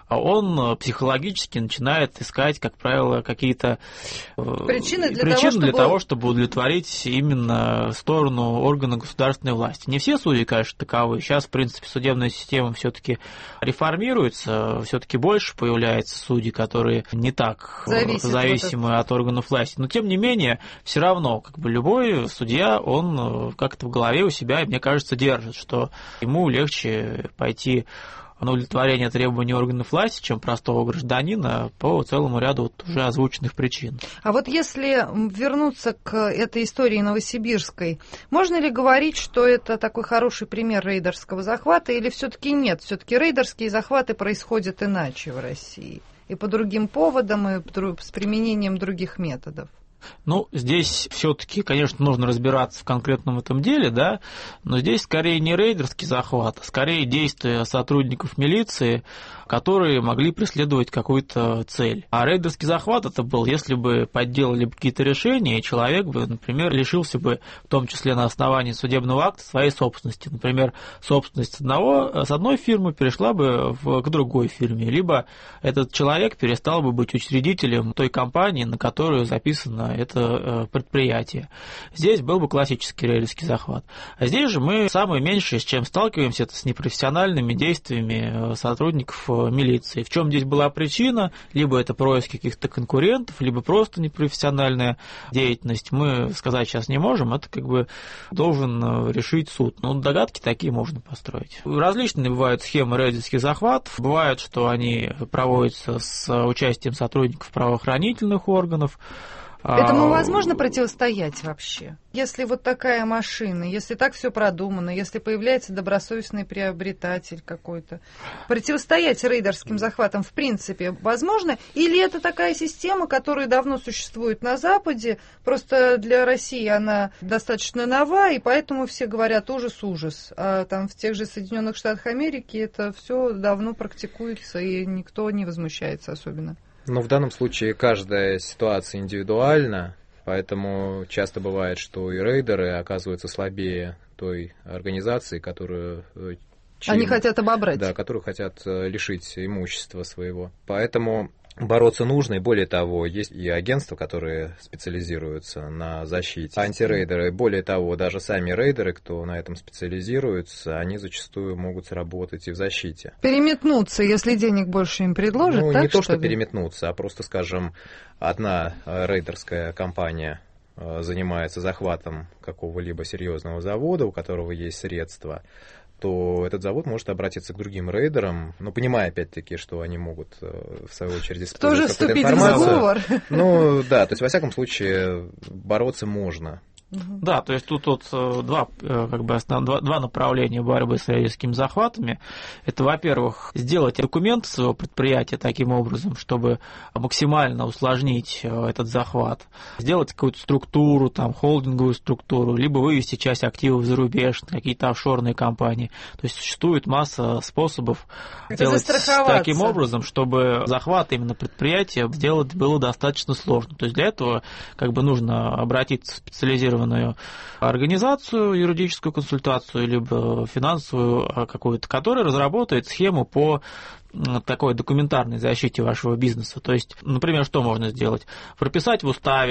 Speaker 2: он психологически начинает искать, как правило, какие-то
Speaker 1: причины для,
Speaker 2: причины
Speaker 1: того, чтобы...
Speaker 2: для того, чтобы удовлетворить именно сторону органа государственной власти. Не все судьи, конечно, таковы. Сейчас, в принципе, судебная система все-таки реформируется, все-таки больше появляется судей, которые не так Зависит зависимы от органов власти. Но, тем не менее, все равно, как бы любой судья, он как-то в голове у себя, мне кажется, держит, что ему легче пойти на удовлетворение требований органов власти, чем простого гражданина, по целому ряду вот уже озвученных причин.
Speaker 1: А вот если вернуться к этой истории новосибирской, можно ли говорить, что это такой хороший пример рейдерского захвата, или все-таки нет? Все-таки рейдерские захваты происходят иначе в России, и по другим поводам, и с применением других методов?
Speaker 2: Ну, здесь все-таки, конечно, нужно разбираться в конкретном этом деле, да, но здесь скорее не рейдерский захват, а скорее действия сотрудников милиции, которые могли преследовать какую-то цель. А рейдерский захват это был, если бы подделали какие-то решения, и человек бы, например, лишился бы, в том числе на основании судебного акта, своей собственности. Например, собственность одного, с одной фирмы перешла бы в, к другой фирме, либо этот человек перестал бы быть учредителем той компании, на которую записано это предприятие. Здесь был бы классический рейдерский захват. А здесь же мы самое меньшее, с чем сталкиваемся, это с непрофессиональными действиями сотрудников милиции. В чем здесь была причина? Либо это происк каких-то конкурентов, либо просто непрофессиональная деятельность. Мы сказать сейчас не можем, это как бы должен решить суд. Но догадки такие можно построить. Различные бывают схемы рейдерских захватов. Бывает, что они проводятся с участием сотрудников правоохранительных органов.
Speaker 1: Этому возможно противостоять вообще? Если вот такая машина, если так все продумано, если появляется добросовестный приобретатель какой-то, противостоять рейдерским захватам в принципе возможно? Или это такая система, которая давно существует на Западе, просто для России она достаточно нова, и поэтому все говорят ужас-ужас. А там в тех же Соединенных Штатах Америки это все давно практикуется, и никто не возмущается особенно.
Speaker 3: Но в данном случае каждая ситуация индивидуальна, поэтому часто бывает, что и рейдеры оказываются слабее той организации, которую... Чьим,
Speaker 1: Они хотят обобрать.
Speaker 3: Да, которую хотят лишить имущества своего. Поэтому бороться нужно, и более того, есть и агентства, которые специализируются на защите, антирейдеры. Более того, даже сами рейдеры, кто на этом специализируется, они зачастую могут сработать и в защите.
Speaker 1: Переметнуться, если денег больше им предложат,
Speaker 3: ну,
Speaker 1: так,
Speaker 3: не то,
Speaker 1: что,
Speaker 3: что переметнуться, а просто, скажем, одна рейдерская компания занимается захватом какого-либо серьезного завода, у которого есть средства, то этот завод может обратиться к другим рейдерам, но понимая, опять-таки, что они могут, в свою очередь, использовать какую-то информацию. Ну, да, то есть, во всяком случае, бороться можно.
Speaker 2: Да, то есть тут вот два, как бы основ... два, два направления борьбы с рейдерскими захватами. Это, во-первых, сделать документы своего предприятия таким образом, чтобы максимально усложнить этот захват, сделать какую-то структуру, там, холдинговую структуру, либо вывести часть активов за рубеж, какие-то офшорные компании. То есть существует масса способов это делать таким образом, чтобы захват именно предприятия сделать было достаточно сложно. То есть для этого как бы нужно обратиться в специализированную организацию, юридическую консультацию, либо финансовую какую-то, которая разработает схему по такой документарной защите вашего бизнеса. То есть, например, что можно сделать? Прописать в уставе,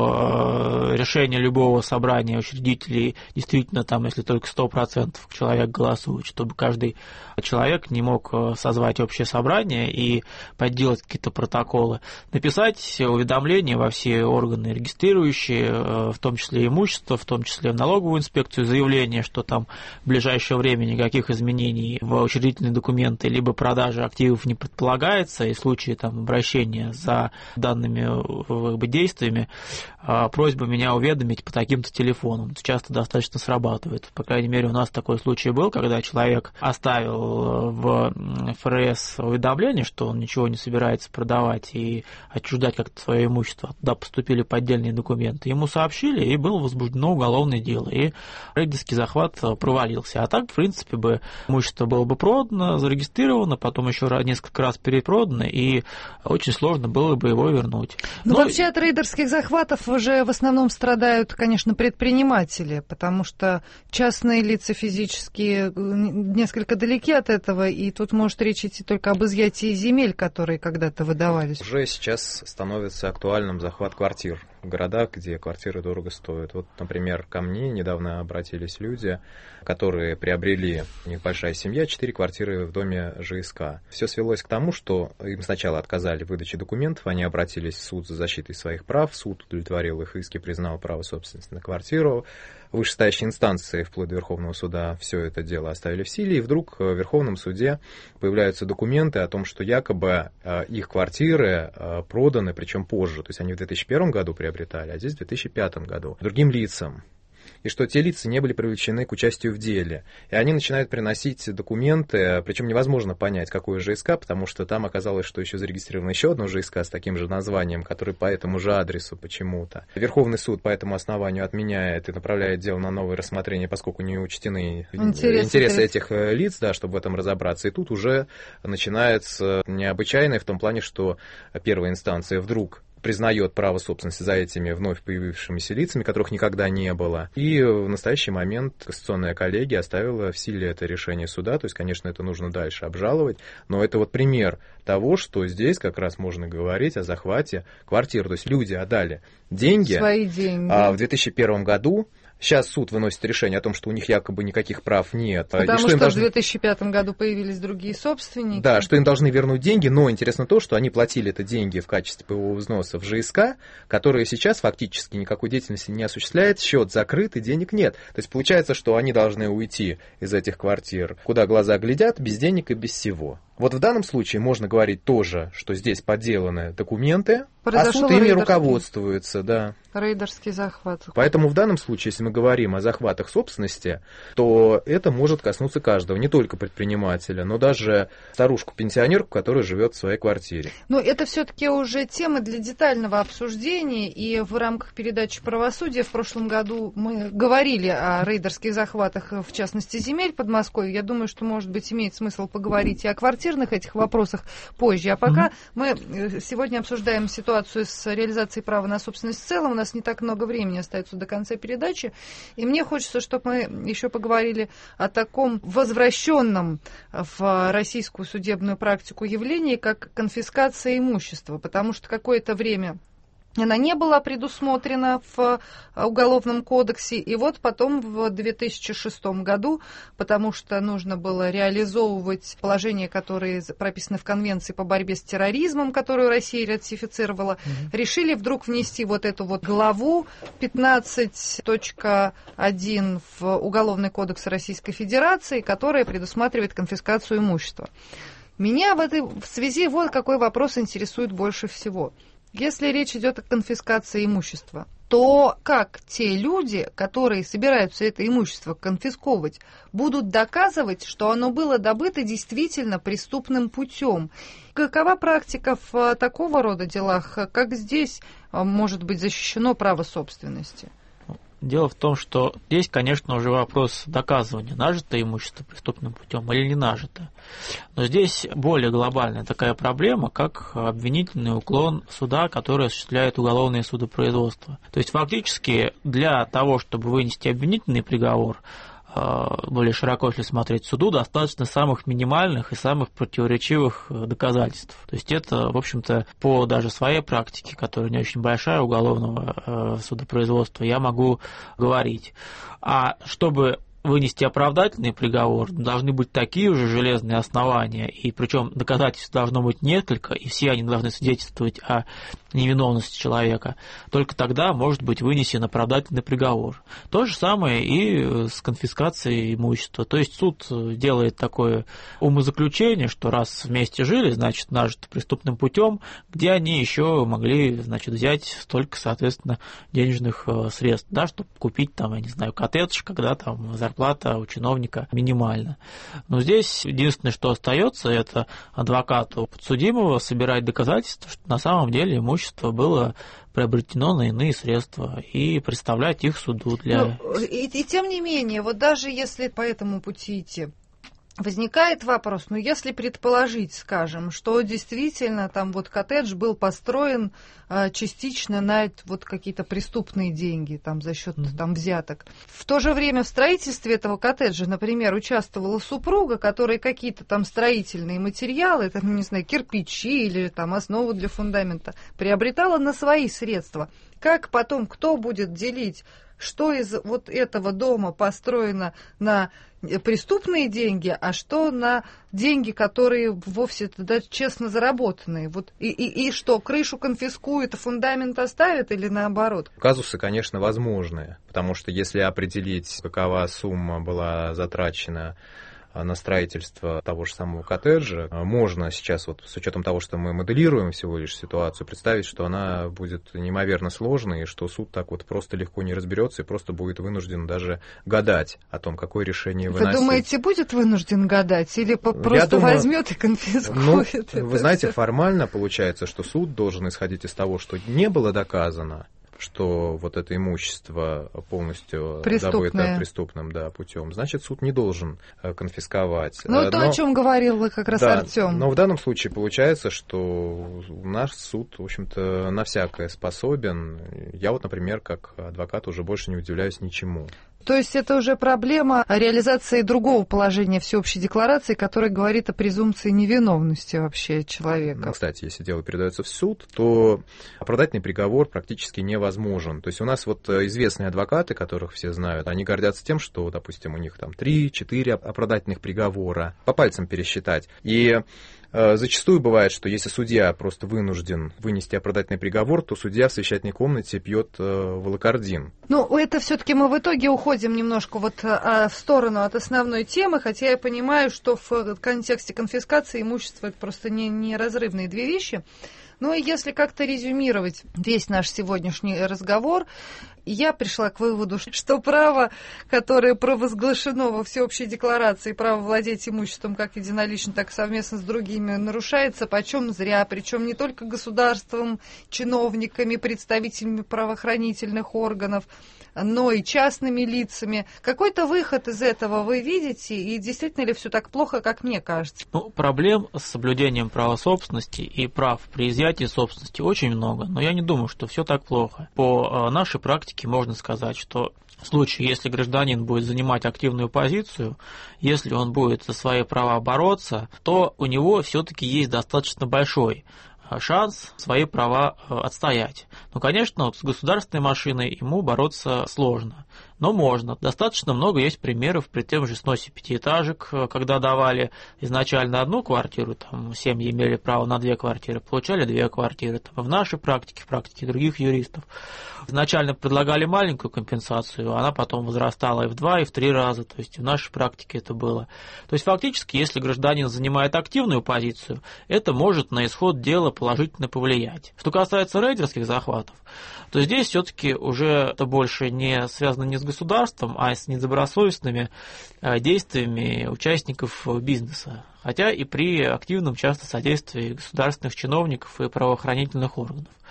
Speaker 2: что решение любого собрания учредителей действительно, там, если только сто процентов человек голосует, чтобы каждый человек не мог созвать общее собрание и подделать какие-то протоколы. Написать уведомления во все органы регистрирующие, в том числе имущество, в том числе в налоговую инспекцию, заявление, что там в ближайшее время никаких изменений в учредительные документы либо продажи активов не предполагается, и в случае там, обращения за данными как бы, действиями просьба меня уведомить по таким-то телефонам. Это часто достаточно срабатывает. По крайней мере, у нас такой случай был, когда человек оставил в эф эр эс уведомление, что он ничего не собирается продавать и отчуждать как-то свое имущество. Туда поступили поддельные документы. Ему сообщили, и было возбуждено уголовное дело. И рейдерский захват провалился. А так, в принципе, бы имущество было бы продано, зарегистрировано, потом еще несколько раз перепродано, и очень сложно было бы его вернуть.
Speaker 1: Ну,
Speaker 2: Но...
Speaker 1: вообще от рейдерских захватов уже в основном страдают, конечно, предприниматели, потому что частные лица физические несколько далеки от этого, и тут может речь идти только об изъятии земель, которые когда-то выдавались.
Speaker 3: Уже сейчас становится актуальным захват квартир в городах, где квартиры дорого стоят. Вот, например, ко мне недавно обратились люди, которые приобрели, у них большая семья, четыре квартиры в доме жэ эс ка. Все свелось к тому, что им сначала отказали в выдаче документов, они обратились в суд за защитой своих прав, суд удовлетворил их иски, признал право собственности на квартиру. Вышестоящие инстанции, вплоть до Верховного суда, все это дело оставили в силе, и вдруг в Верховном суде появляются документы о том, что якобы их квартиры проданы, причем позже, то есть они в две тысячи первом году приобретали, а здесь в две тысячи пятом году, другим лицам. И что те лица не были привлечены к участию в деле. И они начинают приносить документы, причем невозможно понять, какое жэ эс ка, потому что там оказалось, что еще зарегистрировано еще одно жэ эс ка с таким же названием, который по этому же адресу почему-то. Верховный суд по этому основанию отменяет и направляет дело на новое рассмотрение, поскольку не учтены интересы, интересы этих лиц, да, чтобы в этом разобраться. И тут уже начинается необычайное в том плане, что первая инстанция вдруг признает право собственности за этими вновь появившимися лицами, которых никогда не было. И в настоящий момент Конституционная коллегия оставила в силе это решение суда, то есть, конечно, это нужно дальше обжаловать, но это вот пример того, что здесь как раз можно говорить о захвате квартир. То есть люди отдали деньги,
Speaker 1: свои деньги.
Speaker 3: А в две тысячи первом году. Сейчас суд выносит решение о том, что у них якобы никаких прав нет.
Speaker 1: Потому
Speaker 3: и что,
Speaker 1: что
Speaker 3: им должны...
Speaker 1: в две тысячи пятом году появились другие собственники.
Speaker 3: Да, что им должны вернуть деньги, но интересно то, что они платили это деньги в качестве паевого взноса в жэ эс ка, которая сейчас фактически никакой деятельности не осуществляет, счет закрыт и денег нет. То есть получается, что они должны уйти из этих квартир, куда глаза глядят, без денег и без всего. Вот в данном случае можно говорить тоже, что здесь подделаны документы,
Speaker 1: Произошел
Speaker 3: а суд ими
Speaker 1: рейдерский.
Speaker 3: руководствуется, да.
Speaker 1: Рейдерский захват.
Speaker 3: Поэтому в данном случае, если мы говорим о захватах собственности, то это может коснуться каждого, не только предпринимателя, но даже старушку-пенсионерку, которая живет в своей квартире.
Speaker 1: Но это все-таки уже темы для детального обсуждения, и в рамках передачи «Правосудие» в прошлом году мы говорили о рейдерских захватах, в частности, земель Подмосковья. Я думаю, что, может быть, имеет смысл поговорить и о квартирных этих вопросах позже. А пока mm-hmm. мы сегодня обсуждаем ситуацию с реализацией права на собственность в целом. У нас не так много времени остается до конца передачи. И мне хочется, чтобы мы еще поговорили о таком возвращенном в российскую судебную практику явлении, как конфискация имущества. Потому что какое-то время она не была предусмотрена в Уголовном кодексе, и вот потом в две тысячи шестом году, потому что нужно было реализовывать положения, которые прописаны в Конвенции по борьбе с терроризмом, которую Россия ратифицировала, mm-hmm. решили вдруг внести вот эту вот главу пятнадцать точка один в Уголовный кодекс Российской Федерации, которая предусматривает конфискацию имущества. Меня в этой в связи вот какой вопрос интересует больше всего. Если речь идет о конфискации имущества, то как те люди, которые собираются это имущество конфисковывать, будут доказывать, что оно было добыто действительно преступным путем? Какова практика в такого рода делах? Как здесь может быть защищено право собственности?
Speaker 2: Дело в том, что здесь, конечно, уже вопрос доказывания, нажито имущество преступным путем или не нажито. Но здесь более глобальная такая проблема, как обвинительный уклон суда, который осуществляет уголовное судопроизводство. То есть фактически для того, чтобы вынести обвинительный приговор, более широко, если смотреть, суду достаточно самых минимальных и самых противоречивых доказательств. То есть это, в общем-то, по даже своей практике, которая не очень большая, уголовного судопроизводства, я могу говорить. А чтобы вынести оправдательный приговор, должны быть такие уже железные основания, и причем доказательств должно быть несколько, и все они должны свидетельствовать о невиновности человека. Только тогда может быть вынесен оправдательный приговор. То же самое и с конфискацией имущества. То есть суд делает такое умозаключение, что раз вместе жили, значит, нажито преступным путем, где они еще могли, значит, взять столько, соответственно, денежных средств, да, чтобы купить там, я не знаю, коттедж, когда там зарплата у чиновника минимальна. Но здесь единственное, что остается, это адвокату подсудимого собирать доказательства, что на самом деле имущество было приобретено на иные средства и представлять их суду для...
Speaker 1: Ну, и, и тем не менее, вот даже если по этому пути идти, возникает вопрос, ну если предположить, скажем, что действительно там вот коттедж был построен а, частично на вот какие-то преступные деньги, там за счет mm-hmm. там взяток. В то же время в строительстве этого коттеджа, например, участвовала супруга, которая какие-то там строительные материалы, там, не знаю, кирпичи или там основу для фундамента приобретала на свои средства. Как потом, кто будет делить, что из вот этого дома построено на преступные деньги, а что на деньги, которые вовсе да, честно заработанные? Вот и, и, и что, крышу конфискуют, а фундамент оставят или наоборот?
Speaker 3: Казусы, конечно, возможны, потому что если определить, какова сумма была затрачена на строительство того же самого коттеджа, можно сейчас, вот, с учетом того, что мы моделируем всего лишь ситуацию, представить, что она будет неимоверно сложной, и что суд так вот просто легко не разберется и просто будет вынужден даже гадать о том, какое решение выносить.
Speaker 1: Вы думаете, будет вынужден гадать или просто
Speaker 3: думаю,
Speaker 1: возьмет и конфискует?
Speaker 3: Ну, вы знаете, все? Формально получается, что суд должен исходить из того, что не было доказано, что вот это имущество полностью добыто преступным да, путем, значит, суд не должен конфисковать.
Speaker 1: Ну, то, но, о чем говорил как раз
Speaker 3: да,
Speaker 1: Артем.
Speaker 3: Но в данном случае получается, что наш суд, в общем-то, на всякое способен. Я вот, например, как адвокат уже больше не удивляюсь ничему.
Speaker 1: То есть это уже проблема реализации другого положения всеобщей декларации, которая говорит о презумпции невиновности вообще человека.
Speaker 3: Ну, кстати, если дело передается в суд, то оправдательный приговор практически невозможен. То есть у нас вот известные адвокаты, которых все знают, они гордятся тем, что, допустим, у них там три-четыре оправдательных приговора, по пальцам пересчитать. И зачастую бывает, что если судья просто вынужден вынести оправдательный приговор, то судья в совещательной комнате пьет волокордин.
Speaker 1: Ну, это все-таки мы в итоге уходим немножко вот в сторону от основной темы, хотя я понимаю, что в контексте конфискации имущества это просто не, не разрывные две вещи. Ну и если как-то резюмировать весь наш сегодняшний разговор, я пришла к выводу, что право, которое провозглашено во всеобщей декларации, право владеть имуществом как единолично, так и совместно с другими, нарушается почем зря, причем не только государством, чиновниками, представителями правоохранительных органов, но и частными лицами. Какой-то выход из этого вы видите, и действительно ли все так плохо, как мне кажется?
Speaker 2: Ну, проблем с соблюдением права собственности и прав при изъятии собственности очень много, но я не думаю, что все так плохо. По нашей практике можно сказать, что в случае, если гражданин будет занимать активную позицию, если он будет за свои права бороться, то у него все-таки есть достаточно большой шанс свои права отстоять. Ну, конечно, вот с государственной машиной ему бороться сложно, но можно. Достаточно много есть примеров при том же сносе пятиэтажек, когда давали изначально одну квартиру, там семьи имели право на две квартиры, получали две квартиры. Там, в нашей практике, в практике других юристов, изначально предлагали маленькую компенсацию, она потом возрастала и в два, и в три раза, то есть в нашей практике это было. То есть фактически, если гражданин занимает активную позицию, это может на исход дела положительно повлиять. Что касается рейдерских захватов, то здесь все-таки уже это больше не связано не с государством, а с недобросовестными действиями участников бизнеса. Хотя и при активном часто содействии государственных чиновников и правоохранительных органов.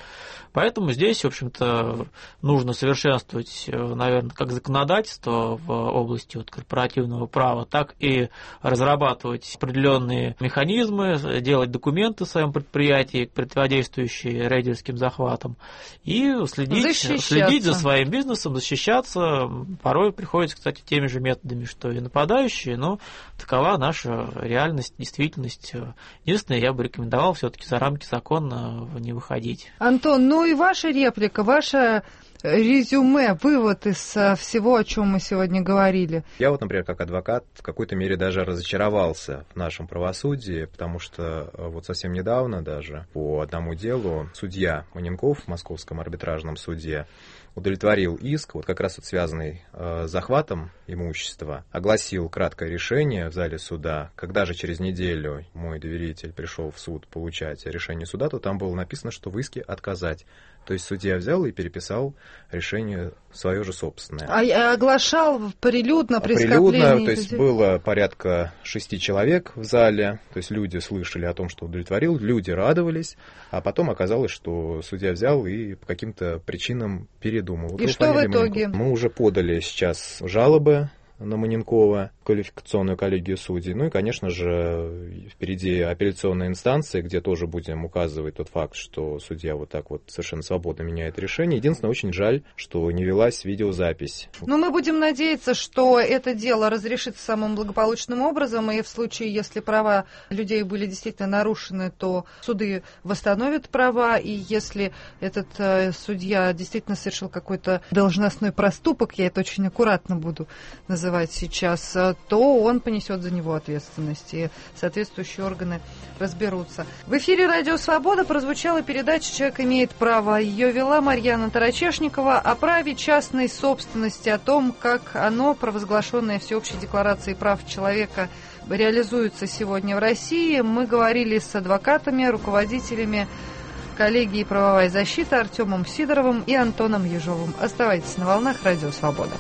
Speaker 2: Поэтому здесь, в общем-то, нужно совершенствовать, наверное, как законодательство в области вот корпоративного права, так и разрабатывать определенные механизмы, делать документы в своем предприятии, противодействующие рейдерским захватам, и следить, следить за своим бизнесом, защищаться. Порой приходится, кстати, теми же методами, что и нападающие, но такова наша реальность, действительность. Единственное, я бы рекомендовал все-таки за рамки закона не выходить.
Speaker 1: Антон, ну и ваша реплика, ваша резюме, вывод из всего, о чем мы сегодня говорили.
Speaker 3: Я вот, например, как адвокат в какой-то мере даже разочаровался в нашем правосудии, потому что вот совсем недавно даже по одному делу судья Маненков в Московском арбитражном суде удовлетворил иск, вот как раз вот связанный э, с захватом имущества, огласил краткое решение в зале суда. Когда же через неделю мой доверитель пришел в суд получать решение суда, то там было написано, что в иске отказать. То есть судья взял и переписал решение свое же собственное.
Speaker 1: А оглашал прилюдно при
Speaker 3: Прилюдно,
Speaker 1: скоплении
Speaker 3: то есть
Speaker 1: людей?
Speaker 3: Было порядка шести человек в зале, то есть люди слышали о том, что удовлетворил, люди радовались, а потом оказалось, что судья взял и по каким-то причинам передумал.
Speaker 1: И что в итоге?
Speaker 3: Маненков. Мы уже подали сейчас жалобы на Маненкова, квалификационную коллегию судей. Ну и, конечно же, впереди апелляционная инстанция, где тоже будем указывать тот факт, что судья вот так вот совершенно свободно меняет решение. Единственное, очень жаль, что не велась видеозапись.
Speaker 1: Но мы будем надеяться, что это дело разрешится самым благополучным образом, и в случае, если права людей были действительно нарушены, то суды восстановят права, и если этот э, судья действительно совершил какой-то должностной проступок, я это очень аккуратно буду называть сейчас, то он понесет за него ответственность, и соответствующие органы разберутся. В эфире «Радио Свобода» прозвучала передача «Человек имеет право». Ее вела Марьяна Тарачешникова о праве частной собственности, о том, как оно, провозглашенное Всеобщей декларацией прав человека, реализуется сегодня в России. Мы говорили с адвокатами, руководителями коллегии «Правовая защита» Артемом Сидоровым и Антоном Ежовым. Оставайтесь на волнах «Радио Свобода».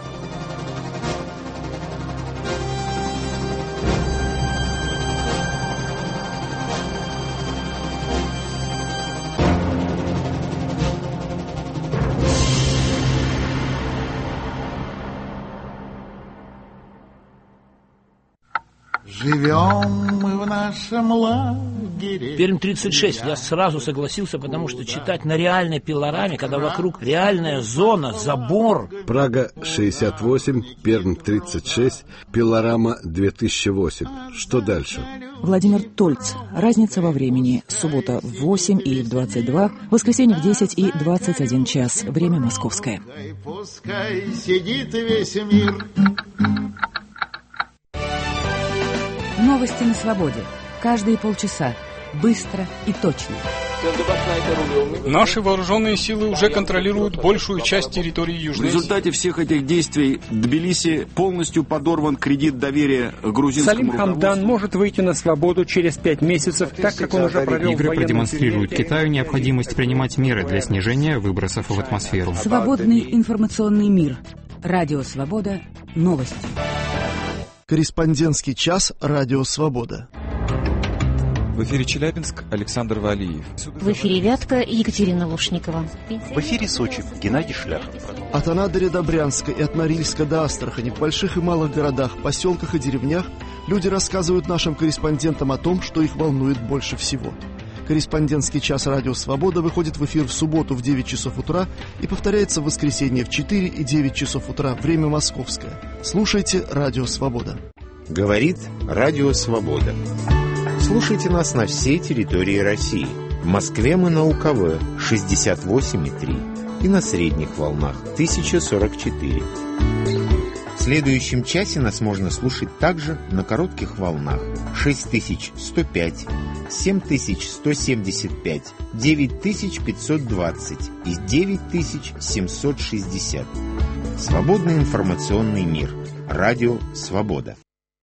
Speaker 7: Живем мы в нашем лагере.
Speaker 8: Пермь тридцать шесть. Я сразу согласился, потому что читать на реальной пилораме, когда вокруг реальная зона, забор.
Speaker 9: Прага шестьдесят восемь, Пермь тридцать шесть, пилорама две тысячи восемь. Что дальше?
Speaker 5: Владимир Тольц. Разница во времени. Суббота в восемь и в двадцать два, воскресенье в десять и двадцать один час. Время московское.
Speaker 7: Пускай сидит весь мир.
Speaker 5: Новости на свободе. Каждые полчаса. Быстро и точно.
Speaker 10: Наши вооруженные силы уже контролируют большую часть территории Южной Осетии.
Speaker 11: В результате всех этих действий Тбилиси полностью подорван кредит доверия грузинскому
Speaker 12: Салим Хамдан может выйти на свободу через пять месяцев, так как он уже провел...
Speaker 13: Игры продемонстрируют Китаю необходимость принимать меры для снижения выбросов в атмосферу.
Speaker 5: Свободный информационный мир. Радио Свобода. Новости.
Speaker 14: Корреспондентский час «Радио Свобода».
Speaker 15: В эфире Челябинск, Александр Валиев.
Speaker 16: В эфире Вятка, Екатерина Лушникова.
Speaker 17: В эфире Сочи, Геннадий Шляхов.
Speaker 14: От Анадыря до Брянска и от Норильска до Астрахани, в больших и малых городах, поселках и деревнях люди рассказывают нашим корреспондентам о том, что их волнует больше всего. Корреспондентский час «Радио Свобода» выходит в эфир в субботу в девять часов утра и повторяется в воскресенье в четыре и девять часов утра, время московское. Слушайте «Радио Свобода».
Speaker 18: Говорит «Радио Свобода». Слушайте нас на всей территории России. В Москве мы на УКВ шестьдесят восемь и три и на средних волнах тысяча сорок четыре. В следующем часе нас можно слушать также на коротких волнах шесть тысяч сто пять, семь тысяч сто семьдесят пять, девять тысяч пятьсот двадцать и девять тысяч семьсот шестьдесят. Свободный информационный мир. Радио Свобода.